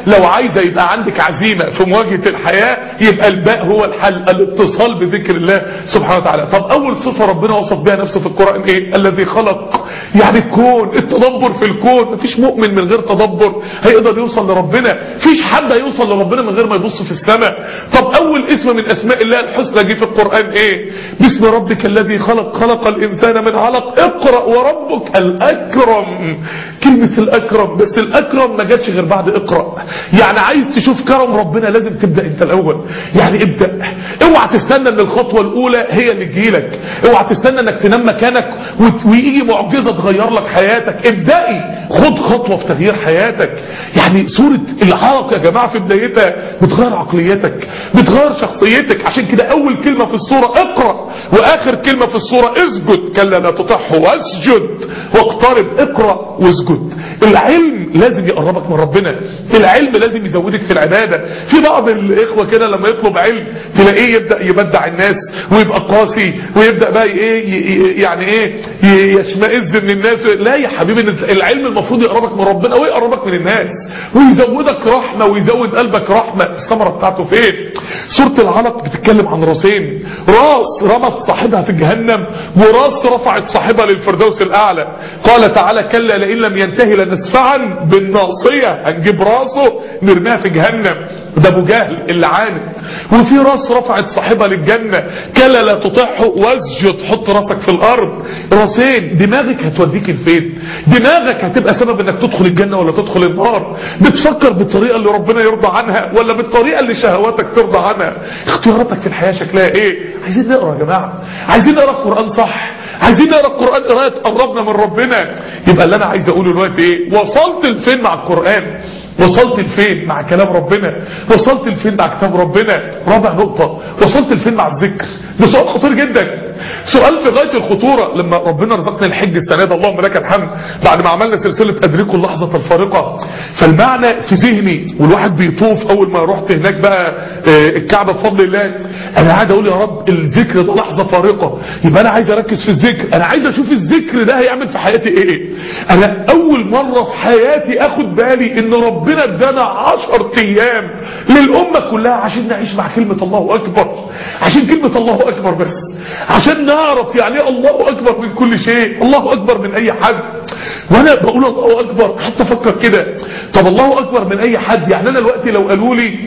لو عايزة يبقى عندك عزيمة في مواجهة الحياة يبقى الباء هو الحل، الاتصال بذكر الله سبحانه وتعالى. طب اول صفة ربنا وصف بها نفسه في القرآن ايه؟ الذي خلق، يعني الكون، التدبر في الكون. مفيش مؤمن من غير تدبر هيقدر يوصل لربنا، مفيش حد هيوصل لربنا من غير ما يبص في السماء. طب اول اسم من اسماء الله الحسنى جه في القرآن ايه؟ بسم ربك الذي خلق، خلق الانسان من علق، اقرأ وربك الاكرم. كلمة الاكرم، بس الاكرم ما جاتش غير بعد اقرأ. يعني عايز تشوف كرم ربنا لازم تبدأ انت الاول. يعني ابدأ، اوعى تستنى ان الخطوة الاولى هي اللي تجيلك، اوعى تستنى انك تنام مكانك ويجي معجزة تغير لك حياتك. ابدأي، خد خطوة في تغيير حياتك. يعني سورة العلق يا جماعة في بدايتها بتغير عقليتك، بتغير شخصيتك. عشان كده اول كلمة في السورة اقرأ، واخر كلمة في السورة اسجد، كلا لا تطعه واسجد واقترب. اقرأ واسجد. العلم لازم يقربك من ربنا، العلم لازم يزودك في العبادة. في بعض الاخوة كده لما يطلب علم تلاقيه يبدأ يبدع الناس ويبقى قاسي ويبدأ بقى ايه يعني ايه يشمئز من الناس. لا يا حبيبي، العلم المفروض يقربك من ربنا ويقربك من الناس ويزودك رحمة ويزود قلبك رحمة. الثمرة بتاعته فين؟ سورة العلق بتتكلم عن راسين، راس رمت صاحبها في جهنم وراس رفعت صاحبها للفردوس الأعلى. قال تعالى كلا لئن لم ينتهي لنسفعا بالناصية، هنجيب راسه نرميها في جهنم. ده ابو جهل اللي عاند. وفي راس رفعت صاحبها للجنة، كلا لا تطعه واسجد، حط راسك في الارض. راسين، دماغك هتوديك لفين؟ دماغك هتبقى سبب انك تدخل الجنة ولا تدخل النار. بتفكر بالطريقة اللي ربنا يرضى عنها ولا بالطريقة اللي شهواتك ترضى عنها؟ اختياراتك في الحياة شكلها ايه؟ عايزين نقرأ يا جماعة، عايزين نقرأ القرآن صح، عايزين نقرأ القرآن قراءة تقربنا من ربنا. يبقى اللي انا عايز اقوله دلوقتي ايه؟ وصلت لفين مع القرآن؟ وصلت لفين مع كلام ربنا؟ وصلت لفين مع كتاب ربنا؟ رابع نقطة، وصلت لفين مع الذكر؟ ده سؤال خطير جدا، سؤال في غاية الخطورة. لما ربنا رزقنا الحج السنة دي اللهم لك الحمد، بعد ما عملنا سلسلة أدركوا اللحظة الفارقة، فالمعنى في ذهني والواحد بيطوف. أول ما رحت هناك بقى الكعبة بفضل الله، أنا قاعد أقول يا رب الذكر ده لحظة فارقة، يبقى أنا عايز أركز في الذكر، أنا عايز أشوف الذكر ده هيعمل في حياتي إيه. أنا أول مرة في حياتي أخد بالي إن ربنا ادانا 10 أيام للأمة كلها عشان نعيش مع كلمة الله أكبر، عشان كلمة الله أكبر بس، عشان نعرف يعني ايه الله أكبر من كل شيء، الله أكبر من أي حد. وأنا بقول الله أكبر حتى أفكر كده، طب الله أكبر من أي حد. يعني أنا دلوقتي لو قالوا لي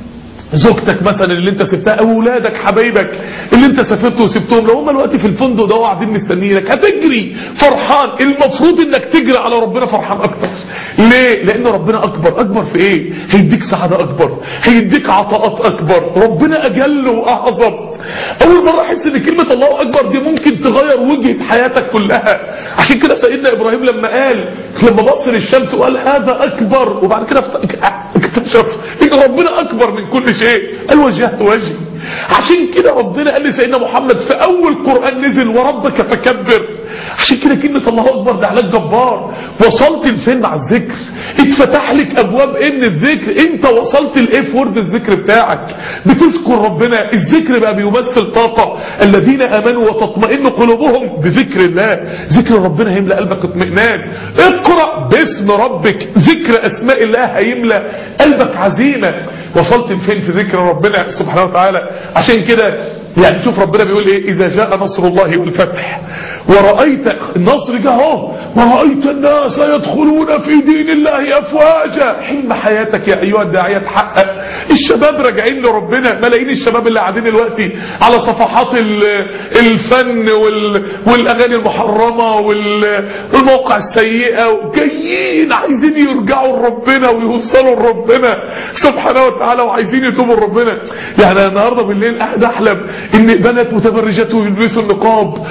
زوجتك مثلا اللي انت سبتها او اولادك حبايبك اللي انت سافرت وسبتهم، لو هم الوقت في الفندق ده وقاعدين مستنيينك هتجري فرحان. المفروض انك تجري على ربنا فرحان اكتر. ليه؟ لان ربنا اكبر. اكبر في ايه؟ هيديك سعادة اكبر، هيديك عطاءات اكبر، ربنا اجل واعظم. اول مرة احس ان كلمة الله اكبر دي ممكن تغير وجهة حياتك كلها. عشان كده سيدنا ابراهيم لما بص للشمس وقال هذا اكبر، وبعد كده اكتشف ان ربنا اكبر من كل شيء، قال وجهت وجهي. عشان كده ربنا قال لسيدنا محمد في اول قرآن نزل وربك فكبر. عشان كده كلمة الله اكبر ده علاج جبار. وصلت لفين مع الذكر؟ اتفتح لك ابواب ان الذكر، انت وصلت لايه في ورد الذكر بتاعك؟ بتذكر ربنا، الذكر بقى بيمثل طاقة. الذين امنوا وتطمئن قلوبهم بذكر الله، ذكر ربنا هيملى قلبك اطمئنان. اقرأ باسم ربك، ذكر اسماء الله هيملى قلبك عزيمة. وصلت لفين في ذكر ربنا سبحانه وتعالى؟ عشان كده يعني شوف ربنا بيقول ايه؟ اذا جاء نصر الله والفتح ورأيت النصر جه اهو، ورأيت الناس يدخلون في دين الله افواجا. حلم حياتك يا ايها الداعية تحقق. الشباب راجعين لربنا، ملايين الشباب اللي قاعدين دلوقتي على صفحات الفن والاغاني المحرمة والمواقع السيئة، جايين عايزين يرجعوا لربنا ويوصلوا لربنا سبحانه وتعالى وعايزين يتوبوا لربنا. يعني النهارده بالليل قاعد احلم ان بنات متبرجات ويلبسوا النقاب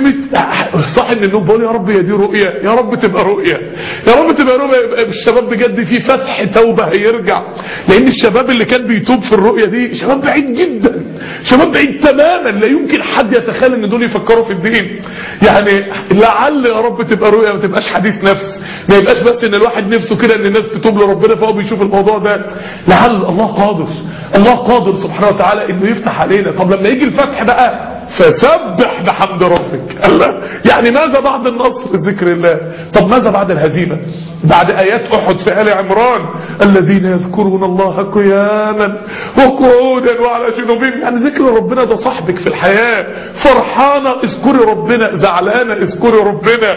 صح ان النوم، بقول يا رب يا دي رؤية، يا رب تبقى رؤية، يا رب تبقى رؤية، يبقى الشباب بجد في فتح توبة هيرجع. لان الشباب اللي كان بيتوب في الرؤية دي شباب بعيد جدا، شباب بعيد تماما، لا يمكن حد يتخيل ان دول يفكروا في الدين. يعني لعل يا رب تبقى رؤية، ما تبقاش حديث نفس، ما يبقاش بس ان الواحد نفسه كده ان الناس تتوب لربنا فهو بيشوف الموضوع ده. لعل الله قادر، الله قادر سبحانه وتعالى انه يفتح علينا. طب لما يجي الفتح بقى فسبح بحمد ربك. الله، يعني ماذا بعد النصر؟ ذكر الله. طب ماذا بعد الهزيمة؟ بعد آيات أحد في آل عمران الذين يذكرون الله قياما وقعودا وعلى جنوبهم. يعني ذكر ربنا ده صاحبك في الحياة، فرحانة اذكري ربنا، زعلانة اذكري ربنا.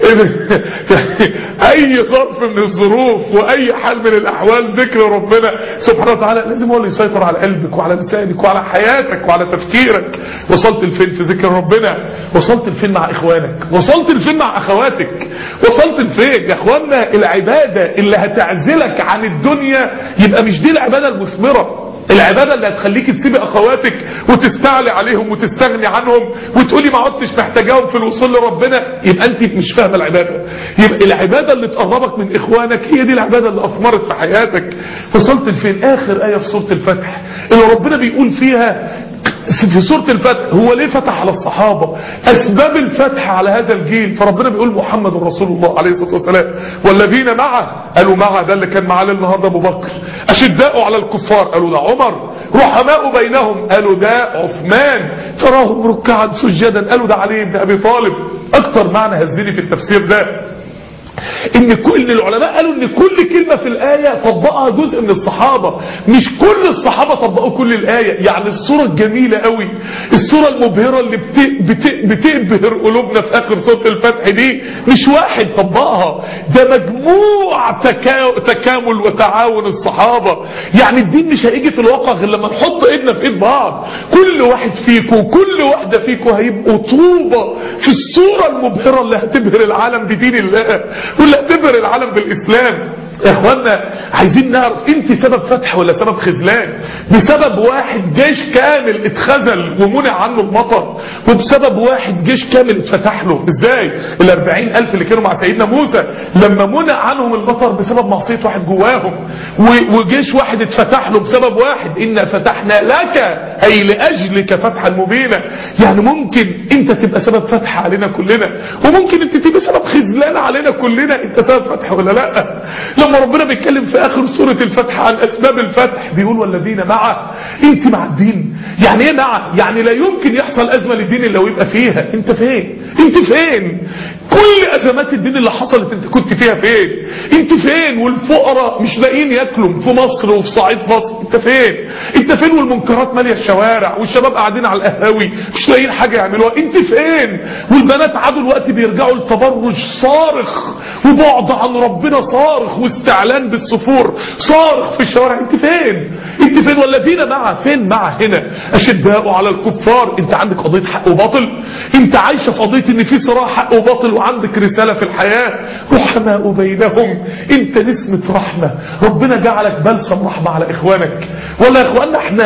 أي ظرف من الظروف وأي حال من الأحوال ذكر ربنا سبحانه وتعالى لازم هو اللي يسيطر على قلبك وعلى لسانك وعلى حياتك وعلى تفكيرك. وصلت الفين في ذكر ربنا؟ وصلت الفين مع إخوانك؟ وصلت الفين مع أخواتك؟ وصلت الفين يا إخواننا؟ العبادة اللي هتعزلك عن الدنيا يبقى مش دي العبادة المثمرة. العبادة اللي هتخليك تسيبي اخواتك وتستعلي عليهم وتستغني عنهم وتقولي ما عدتش محتاجاهم في الوصول لربنا، يبقى انت مش فاهمه العبادة. يبقى العبادة اللي تقربك من اخوانك هي دي العبادة اللي اثمرت في حياتك. وصلت لفين؟ اخر آية في سورة الفتح اللي ربنا بيقول فيها في سورة الفتح هو ليه فتح على الصحابة، اسباب الفتح على هذا الجيل. فربنا بيقول محمد رسول الله عليه الصلاة والسلام والذين معه، قالوا معه ده اللي كان معاه النهارده ابو بكر. اشداء على الكفار، قالوا ده عمر. رحماء بينهم، قالوا ده عثمان. تراهم ركعا سجدا، قالوا ده علي بن ابي طالب. اكتر معنى هزني في التفسير ده ان كل العلماء قالوا ان كل كلمة في الآية طبقها جزء من الصحابة، مش كل الصحابة طبقوا كل الآية. يعني الصورة الجميلة قوي، الصورة المبهرة اللي بتبهر قلوبنا في اخر سورة الفتح دي مش واحد طبقها، ده مجموع تكامل وتعاون الصحابة. يعني الدين مش هيجي في الواقع غير لما نحط ايدنا في ايد بعض. كل واحد فيكم وكل واحدة فيكم هيبقوا طوبة في الصورة المبهرة اللي هتبهر العالم بدين الله واللي هتبهر العالم بالإسلام. يا اخوانا عايزين نعرف انت سبب فتح ولا سبب خذلان؟ بسبب واحد جيش كامل اتخذل ومنع عنه المطر، وبسبب واحد جيش كامل اتفتح له. ازاي؟ 40,000 اللي كانوا مع سيدنا موسى لما منع عنهم المطر بسبب معصية واحد جواهم، وجيش واحد اتفتح له بسبب واحد. إنا فتحنا لك أي لأجلك فتحا مبينا. يعني ممكن انت تبقى سبب فتح علينا كلنا، وممكن انت تبقى سبب خذلان علينا كلنا. انت سبب فتح ولا لا؟ لما ربنا بيتكلم في اخر سورة الفتح عن اسباب الفتح بيقول والذين معه. انت مع الدين؟ يعني ايه معه؟ يعني لا يمكن يحصل ازمة للدين الا ويبقى فيها. انت فين؟ انت فين؟ كل ازمات الدين اللي حصلت انت كنت فيها فين؟ انت فين؟ والفقراء مش لاقيين ياكلوا في مصر وفي صعيد مصر، انت فين؟ انت فين؟ والمنكرات ماليه الشوارع والشباب قاعدين على القهاوي مش لاقيين حاجه يعملوها، انت فين؟ والبنات عادوا الوقت بيرجعوا للتبرج صارخ وبعد عن ربنا صارخ واستعلان بالسفور صارخ في الشوارع. انت فين؟ انت فين؟ والذين معه فين؟ معه هنا اشداء على الكفار. انت عندك قضيه حق وباطل؟ انت عايشه في قضيه ان في صراع حق وباطل وعندك رساله في الحياه؟ رحماء بينهم. انت نسمه رحمه، ربنا جعلك بلسم رحمه على اخوانك. ولا يا اخواننا احنا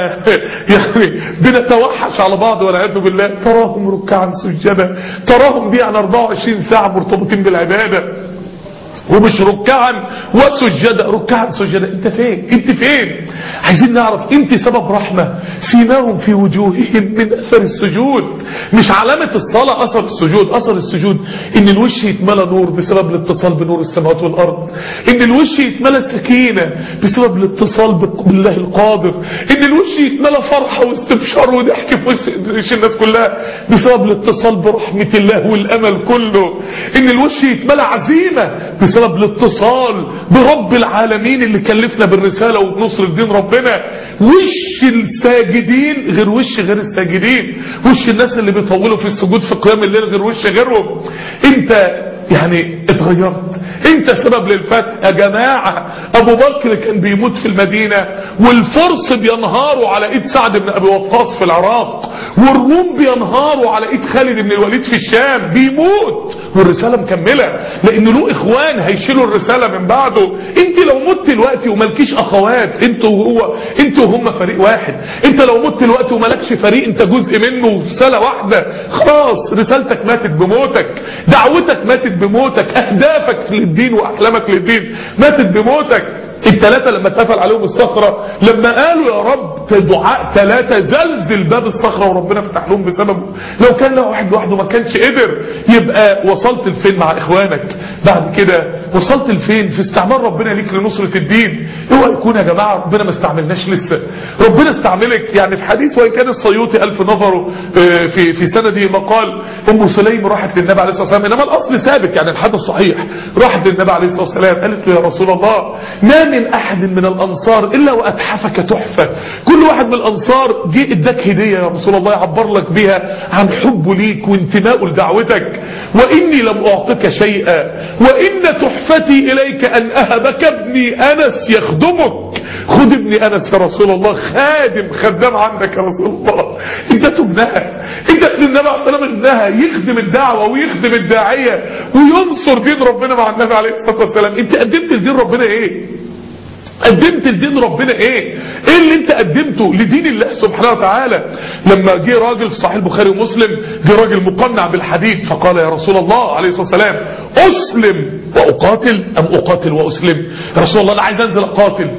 يعني بنتوحش على بعض والعياذ بالله. تراهم ركعا سجدا، تراهم دي يعني 24 ساعه مرتبطين بالعباده، ومش ركعا وسجدا، ركعا سجدا. انت فين؟ انت فين؟ عايزين نعرف انت سبب رحمة. سيماهم في وجوههم من اثر السجود. مش علامة الصلاة اثر السجود. اثر السجود ان الوش يتملى نور بسبب الاتصال بنور السماوات والارض، ان الوش يتملى سكينة بسبب الاتصال بالله القادر، ان الوش يتملى فرحة واستبشار وضحك في وش الناس كلها بسبب الاتصال برحمة الله والامل كله، ان الوش يتملى عزيمة بسبب الاتصال برب العالمين اللي كلفنا بالرسالة وبنصر الدين ربنا. وش الساجدين غير وش غير الساجدين، وش الناس اللي بيطولوا في السجود في قيام الليل غير وش غيرهم. انت يعني اتغيرت، انت سبب للفتح يا جماعة. ابو بكر كان بيموت في المدينة والفرس بينهاروا على ايد سعد بن ابي وقاص في العراق، والروم بينهاروا على ايد خالد بن الوليد في الشام. بيموت والرسالة مكملة لان له اخوان هيشيلوا الرسالة من بعده. انت لو مت دلوقتي وملكيش اخوات، انتوا وهم فريق واحد. انت لو مت دلوقتي وملكش فريق انت جزء منه في رسالة واحدة، خلاص رسالتك ماتت بموتك، دعوتك ماتت بموتك، اهدافك للدين واحلامك للدين ماتت بموتك. الثلاثة لما اتقفل عليهم الصخرة لما قالوا يا رب دعاء ثلاثة زلزل باب الصخرة وربنا فتح لهم بسببه. لو كان له واحد لوحده ما كانش قدر. يبقى وصلت لفين مع اخوانك؟ بعد كده وصلت لفين في استعمال ربنا ليك لنصرة الدين. اوعى يكون يا جماعة ربنا ما استعملناش لسه، ربنا استعملك. يعني في حديث وإن كان السيوطي ألف نظره في سنده مقال، أم سليم راحت للنبي عليه الصلاة والسلام، إنما الأصل ثابت يعني الحديث صحيح، راحت للنبي عليه الصلاة والسلام قالت له يا رسول الله ما من أحد من الأنصار إلا وأتحفك تحفة، كل واحد من الأنصار جه اداك هدية يا رسول الله يعبر لك بها عن حبه ليك وانتمائه لدعوتك، وإني لم أعطك شيئا وإن تحفتي إليك أن أهبك ابني أنس يخدمك. خد ابني أنس يا رسول الله، خدام عندك يا رسول الله. ادته ابنها، ادت للنبي عليه الصلاة والسلام ابنها يخدم الدعوة ويخدم الداعية وينصر دين ربنا مع النبي عليه الصلاة والسلام. انت قدمت لدين ربنا ايه؟ قدمت لدين ربنا ايه اللي انت قدمته لدين الله سبحانه وتعالى؟ لما جه راجل في صحيح البخاري ومسلم، جه راجل مقنع بالحديد فقال يا رسول الله عليه الصلاة والسلام أسلم وأقاتل أم أقاتل وأسلم؟ يا رسول الله أنا عايز أنزل أقاتل،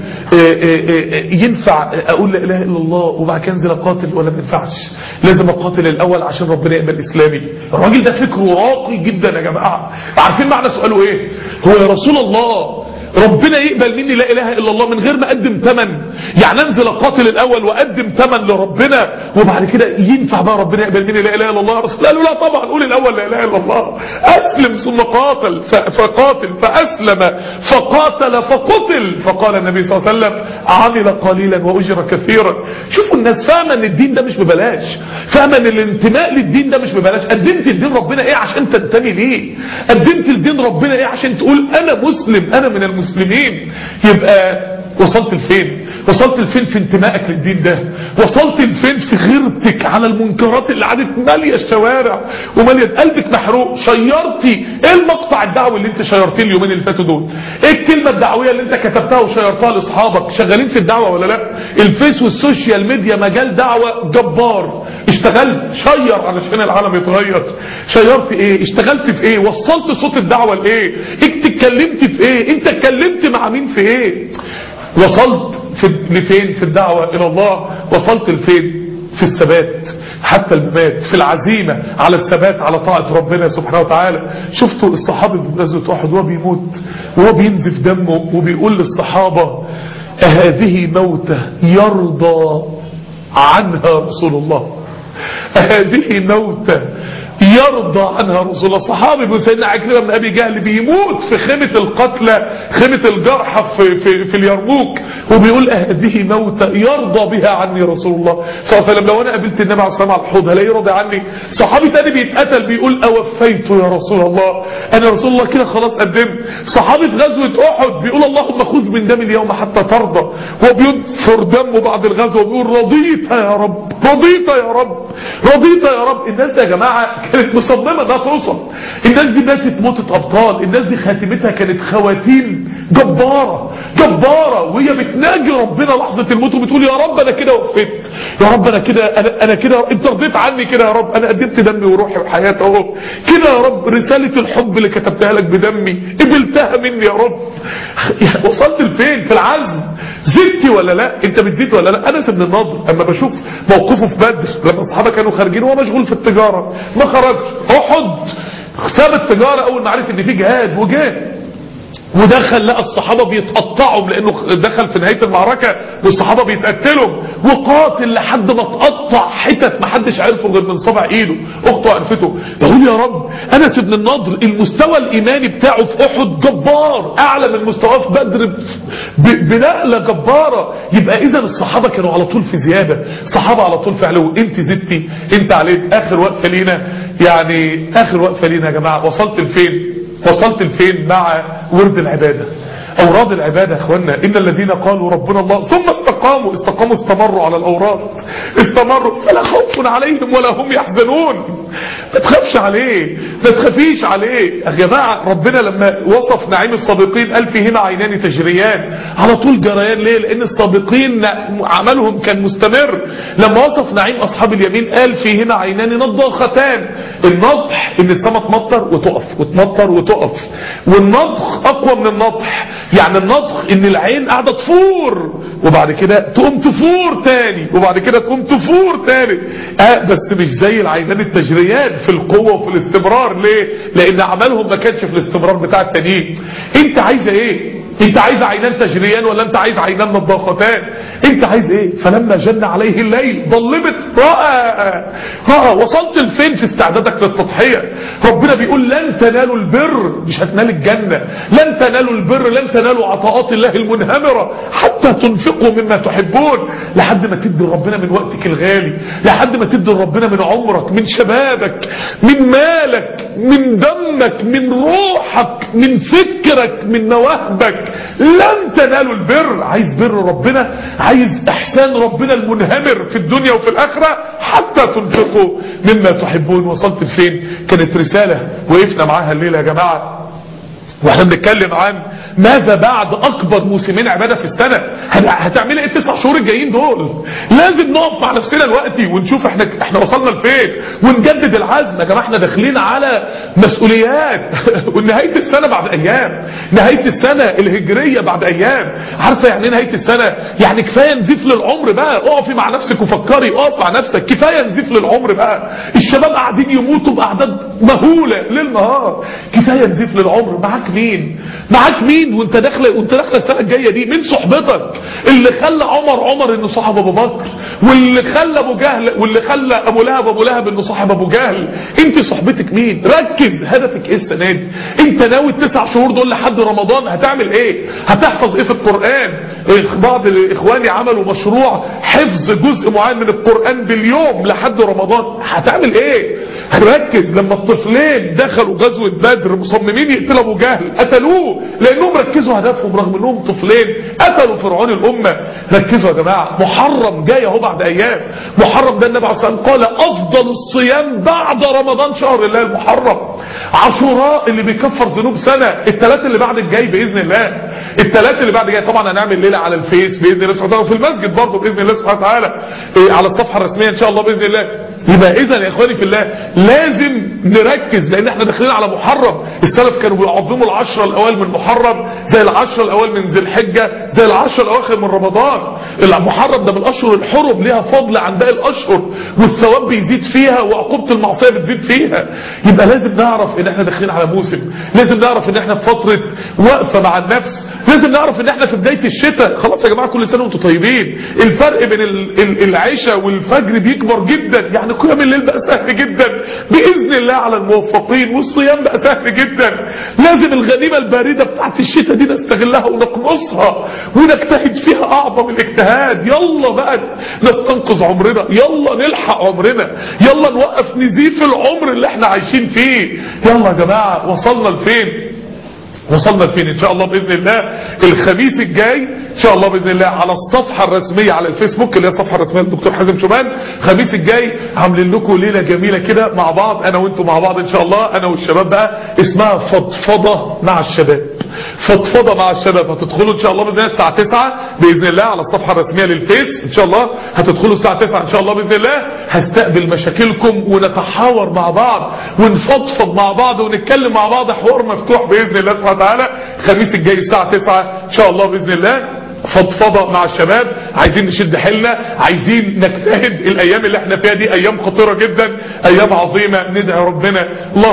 ينفع أقول لا إله إلا الله وبعد كده أنزل أقاتل ولا ما ينفعش؟ لازم أقاتل الأول عشان ربنا يقبل إسلامي. الراجل ده فكره راقي جدا يا جماعة. عارفين معنى سؤاله إيه؟ هو يا رسول الله ربنا يقبل مني لا اله الا الله من غير ما اقدم ثمن؟ يعني انزل اقاتل الاول واقدم ثمن لربنا وبعد كده ينفع بقى ربنا يقبل مني لا اله الا الله؟ رسول الله قال له لا طبعا، قول الاول لا اله الا الله، اسلم ثم قاتل. فقاتل فاسلم فقاتل فقتل. فقال النبي صلى الله عليه وسلم عمل قليلا واجر كثيرا. شوفوا الناس فاهمه ان الدين ده مش ببلاش، فاهمه ان الانتماء للدين ده مش ببلاش. قدمت لدين ربنا ايه عشان تنتمي ليه؟ قدمت لدين ربنا ايه عشان تقول انا مسلم، انا من المسلمين؟ يبقى وصلت لفين؟ وصلت لفين في انتمائك للدين ده؟ وصلت لفين في غيرتك على المنكرات اللي قعدت ماليه الشوارع وماليه قلبك محروق؟ شيرتي ايه المقطع الدعوي اللي انت شيرتيه اليومين اللي فاتوا دول؟ ايه الكلمه الدعويه اللي انت كتبتها وشيرتها لاصحابك؟ شغالين في الدعوه ولا لا؟ الفيس والسوشيال ميديا مجال دعوه جبار. اشتغلت شير علشان العالم يتغير. شيرت ايه؟ اشتغلت في ايه؟ وصلت صوت الدعوه لايه؟ انت اتكلمت في ايه؟ انت اتكلمت مع مين في ايه؟ وصلت لفين في الدعوة إلى الله؟ وصلت لفين في الثبات حتى الممات، في العزيمة على الثبات على طاعة ربنا سبحانه وتعالى. شفتوا الصحابي في غزوة أحد وهو بيموت وهو بينزف دمه وبيقول للصحابة أهذه موتة يرضى عنها رسول الله؟ أهذه موتة يرضى عنها رسول الله؟ صحابي ابن سيدنا عكرمة بن ابي جهل بيموت في خيمة القتلى، خيمة الجرحى في اليرموك، وبيقول هذه موتة يرضى بها عني رسول الله صلى الله عليه وسلم. لو انا قابلت النبي عليه الصلاه والسلام على الحوض هلاقيه راضي عني؟ صحابي تاني بيتقتل بيقول اوفيت يا رسول الله، انا رسول الله كده خلاص قدمت. صحابي في غزوة احد بيقول اللهم خذ من دمي اليوم حتى ترضى، وبينثر دمه بعد الغزوة وبيقول رضيت يا رب، رضيت يا رب، رضيت يا رب. الناس دي يا جماعة كانت مصممة انها توصل. الناس دي ماتت موتة ابطال. الناس دي خاتمتها كانت خواتيم جبارة جبارة، وهي بتناجي ربنا لحظة الموت وبتقول يا رب انا كده وقفت، يا رب انا كده، انا كده انت رضيت عني كده يا رب، انا قدمت دمي وروحي وحياتي اهو كده يا رب، رسالة الحب اللي كتبتها لك بدمي قبلتها مني يا رب. وصلت لفين في العزم؟ زدتي ولا لا؟ انت بتزيد ولا لا؟ انس بن النضر اما بشوف موقفه في بدر لما الصحابه كانوا خارجين وهو مشغول في التجاره ما خرجش. احد ساب التجاره اول ما عرف ان في جهاد وجاه ودخل لقى الصحابة بيتقطعوا لانه دخل في نهاية المعركة والصحابة بيتقتلوا، وقاتل لحد ما تقطع حتت ما حدش عرفه غير من صبع ايده اخته وانفته. يقول يا رب انس بن النضر المستوى الايماني بتاعه في احد جبار، اعلى من مستواه في بدر بنقلة جبارة. يبقى اذا الصحابة كانوا على طول في زيادة، صحابة على طول في علو. انت زدتي، انت عليك. اخر وقفة لينا، يعني اخر وقفة لينا يا جماعة، وصلت لفين؟ وصلت لفين مع ورد العبادة؟ أوراد العبادة يا أخوانا، إن الذين قالوا ربنا الله ثم استقاموا استمروا على الأوراد، استمروا فلا خوف عليهم ولا هم يحزنون. ما تخافش عليه، ما تخافيش عليه يا جماعة. ربنا لما وصف نعيم السابقين قال فيهما عينان تجريان، على طول جريان. ليه؟ لأن السابقين عملهم كان مستمر. لما وصف نعيم أصحاب اليمين قال فيهما عينان نضاختان. النضح إن السماء تمطر وتقف وتمطر وتقف، والنضخ أقوى من النضح. يعني النضخ ان العين قاعدة تفور وبعد كده تقوم تفور تاني وبعد كده تقوم تفور تاني، بس مش زي العينان التجرية الريان في القوة وفي الاستمرار. ليه؟ لان اعمالهم ما كانش في الاستمرار بتاع التانيين. انت عايزة ايه؟ انت عايز عينان تجريان ولا انت عايز عينان نضاختان؟ انت عايز ايه؟ فلما جن عليه الليل ظلمت رأى. وصلت لفين في استعدادك للتضحية؟ ربنا بيقول لن تنالوا البر، مش هتنال الجنة، لن تنالوا البر، لن تنالوا عطاءات الله المنهمرة حتى تنفقوا مما تحبون. لحد ما تدي ربنا من وقتك الغالي، لحد ما تدي ربنا من عمرك، من شبابك، من مالك، من دمك، من روحك، من فكرك، من مواهبك. لن تنالوا البر. عايز بر ربنا، عايز احسان ربنا المنهمر في الدنيا وفي الاخرة، حتى تنفقوا مما تحبون. وصلت لفين؟ كانت رسالة وقفنا معاها الليلة يا جماعة، واحنا بنتكلم عن ماذا بعد اكبر موسمين عبادة في السنة. هتعمل ايه 9 شهور الجايين دول؟ لازم نقف مع نفسنا دلوقتي ونشوف احنا وصلنا لفين، ونجدد العزم. يا جماعة احنا داخلين على مسؤوليات ونهاية السنة بعد ايام، نهاية السنة الهجرية بعد ايام. عارفة يعني ايه نهاية السنة؟ يعني كفاية نزيف للعمر بقى. اقفي مع نفسك وفكري، اقف مع نفسك، كفاية نزيف للعمر بقى. الشباب قاعدين يموتوا باعداد مهولة ليل نهار، كفاية نزيف للعمر. معاك مين؟ معاك مين وانت داخله السنه الجايه دي؟ مين صحبتك اللي خلى عمر انه صاحب ابو بكر، واللي خلى ابو جهل، واللي خلى ابو لهب انه صاحب ابو جهل؟ انت صحبتك مين؟ ركز، هدفك ايه السنه دي؟ انت ناوي ال9 شهور دول لحد رمضان هتعمل ايه؟ هتحفظ ايه في القران؟ بعض اخواني عملوا مشروع حفظ جزء معين من القران باليوم لحد رمضان. هتعمل ايه؟ هتركز. لما الطفلين دخلوا غزوه بدر مصممين يقتلوا ابو جهل، قتلوه لانهم ركزوا هدفهم رغم انهم طفلين قتلوا فرعون الامه. ركزوا يا جماعه، محرم جاي اهو بعد ايام. محرم ده النبي عليه الصلاه والسلام قال افضل الصيام بعد رمضان شهر الله المحرم. عاشوراء اللي بيكفر ذنوب سنه. الثلاث اللي بعد الجاي باذن الله، الثلاث اللي بعد الجاي طبعا هنعمل ليله على الفيس باذن الله سبحانه وتعالى، وفي المسجد برضه باذن الله سبحانه وتعالى على الصفحه الرسميه ان شاء الله باذن الله. يبقى اذا يا اخواني في الله لازم نركز، لان احنا داخلين على محرم. السلف كانوا بيعظموا ال10 الاوائل من محرم زي ال10 الاوائل من ذي الحجه، زي ال10 الاواخر من رمضان. المحرم ده من الاشهر الحرم، ليها فضل عن باقي الاشهر، والثواب بيزيد فيها وعقوبه المعصيه بتزيد فيها. يبقى لازم نعرف ان احنا داخلين على موسم، لازم نعرف ان احنا في فتره وقفه مع النفس، لازم نعرف ان احنا في بدايه الشتاء. خلاص يا جماعه كل سنه وانتم طيبين. الفرق بين العشاء والفجر بيكبر جدا، يعني قيام الليل بقى سهل جدا باذن الله على الموفقين، والصيام بقى سهل جدا. لازم الغنيمه البارده بتاعت الشتاء دي نستغلها ونقنصها ونجتهد فيها اعظم الاجتهاد. يلا بقى نستنقذ عمرنا، يلا نلحق عمرنا، يلا نوقف نزيف العمر اللي احنا عايشين فيه. يلا يا جماعه وصلنا لفين؟ وصلنا لفين؟ ان شاء الله باذن الله الخميس الجاي ان شاء الله باذن الله على الصفحه الرسميه على الفيسبوك اللي هي الصفحه الرسميه للدكتور حازم شومان، الخميس الجاي عاملين لكم ليله جميله كده مع بعض، انا وانتم مع بعض ان شاء الله، انا والشباب بقى، اسمها فضفضه مع الشباب. فضفضه مع الشباب. هتدخلوا ان شاء الله باذن الله الساعه 9 باذن الله على الصفحه الرسميه للفيس ان شاء الله، هتدخلوا الساعه 9 ان شاء الله باذن الله. هستقبل مشاكلكم ونتحاور مع بعض ونفضفض مع بعض ونتكلم مع بعض، حوار مفتوح باذن الله سبحانه وتعالى. الخميس الجاي الساعه 9 ان شاء الله باذن الله. فضفضة مع الشباب، عايزين نشد حيلنا، عايزين نجتهد. الايام اللي احنا فيها دي ايام خطيرة جدا، ايام عظيمة. ندعي ربنا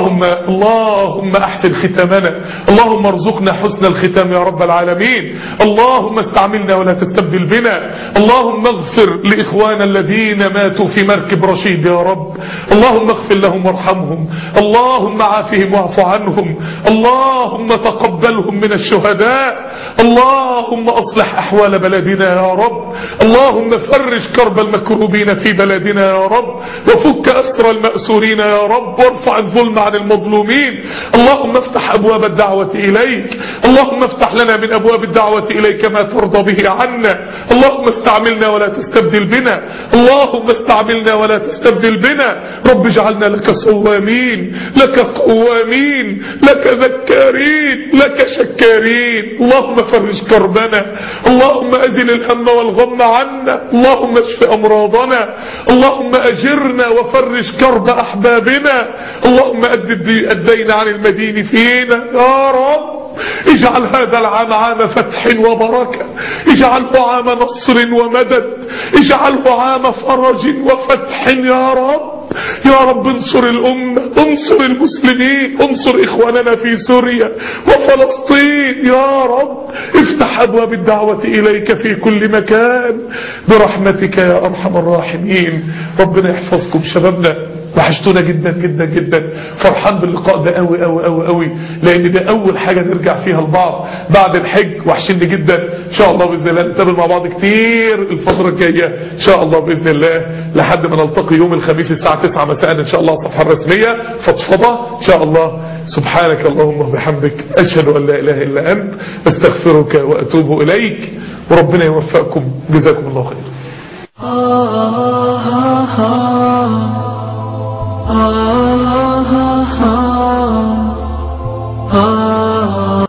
اللهم احسن ختامنا، اللهم ارزقنا حسن الختام يا رب العالمين. اللهم استعملنا ولا تستبدل بنا. اللهم اغفر لاخوانا الذين ماتوا في مركب رشيد يا رب، اللهم اغفر لهم وارحمهم، اللهم عافهم واعف عنهم، اللهم تقبلهم من الشهداء، اللهم اصلح احوال بلدنا يا رب، اللهم فرج كرب المكروبين في بلدنا يا رب، وفك اسر المأسورين يا رب، وارفع الظلم عن المظلومين. اللهم افتح ابواب الدعوة اليك، اللهم افتح لنا من ابواب الدعوة اليك ما ترضى به عنا. اللهم استعملنا ولا تستبدل بنا، اللهم استعملنا ولا تستبدل بنا. رب اجعلنا لك صوامين، لك قوامين، لك ذكارين، لك شكارين. اللهم فرج كربنا، اللهم أزل الهم والغم عنا، اللهم اشف أمراضنا، اللهم أجرنا وفرج كرب أحبابنا، اللهم أد الدين عن المدين فينا يا رب. اجعل هذا العام عام فتح وبركة، اجعله عام نصر ومدد، اجعله عام فرج وفتح يا رب. يا رب انصر الأمة، انصر المسلمين، انصر إخواننا في سوريا وفلسطين يا رب. افتح أبواب الدعوة إليك في كل مكان برحمتك يا أرحم الراحمين. ربنا يحفظكم شبابنا، وحشتونا جدا جدا جدا. فرحان باللقاء ده قوي قوي قوي قوي، لان ده اول حاجة نرجع فيها لبعض بعد الحج. وحشني جدا. ان شاء الله باذن الله نتقابل مع بعض كتير الفترة الجاية ان شاء الله باذن الله، لحد ما نلتقي يوم الخميس الساعة 9 مساء ان شاء الله على الصفحة الرسمية فضفضة ان شاء الله. سبحانك اللهم وبحمدك، اشهد ان لا اله الا انت، استغفرك واتوب اليك. وربنا يوفقكم، جزاكم الله خير.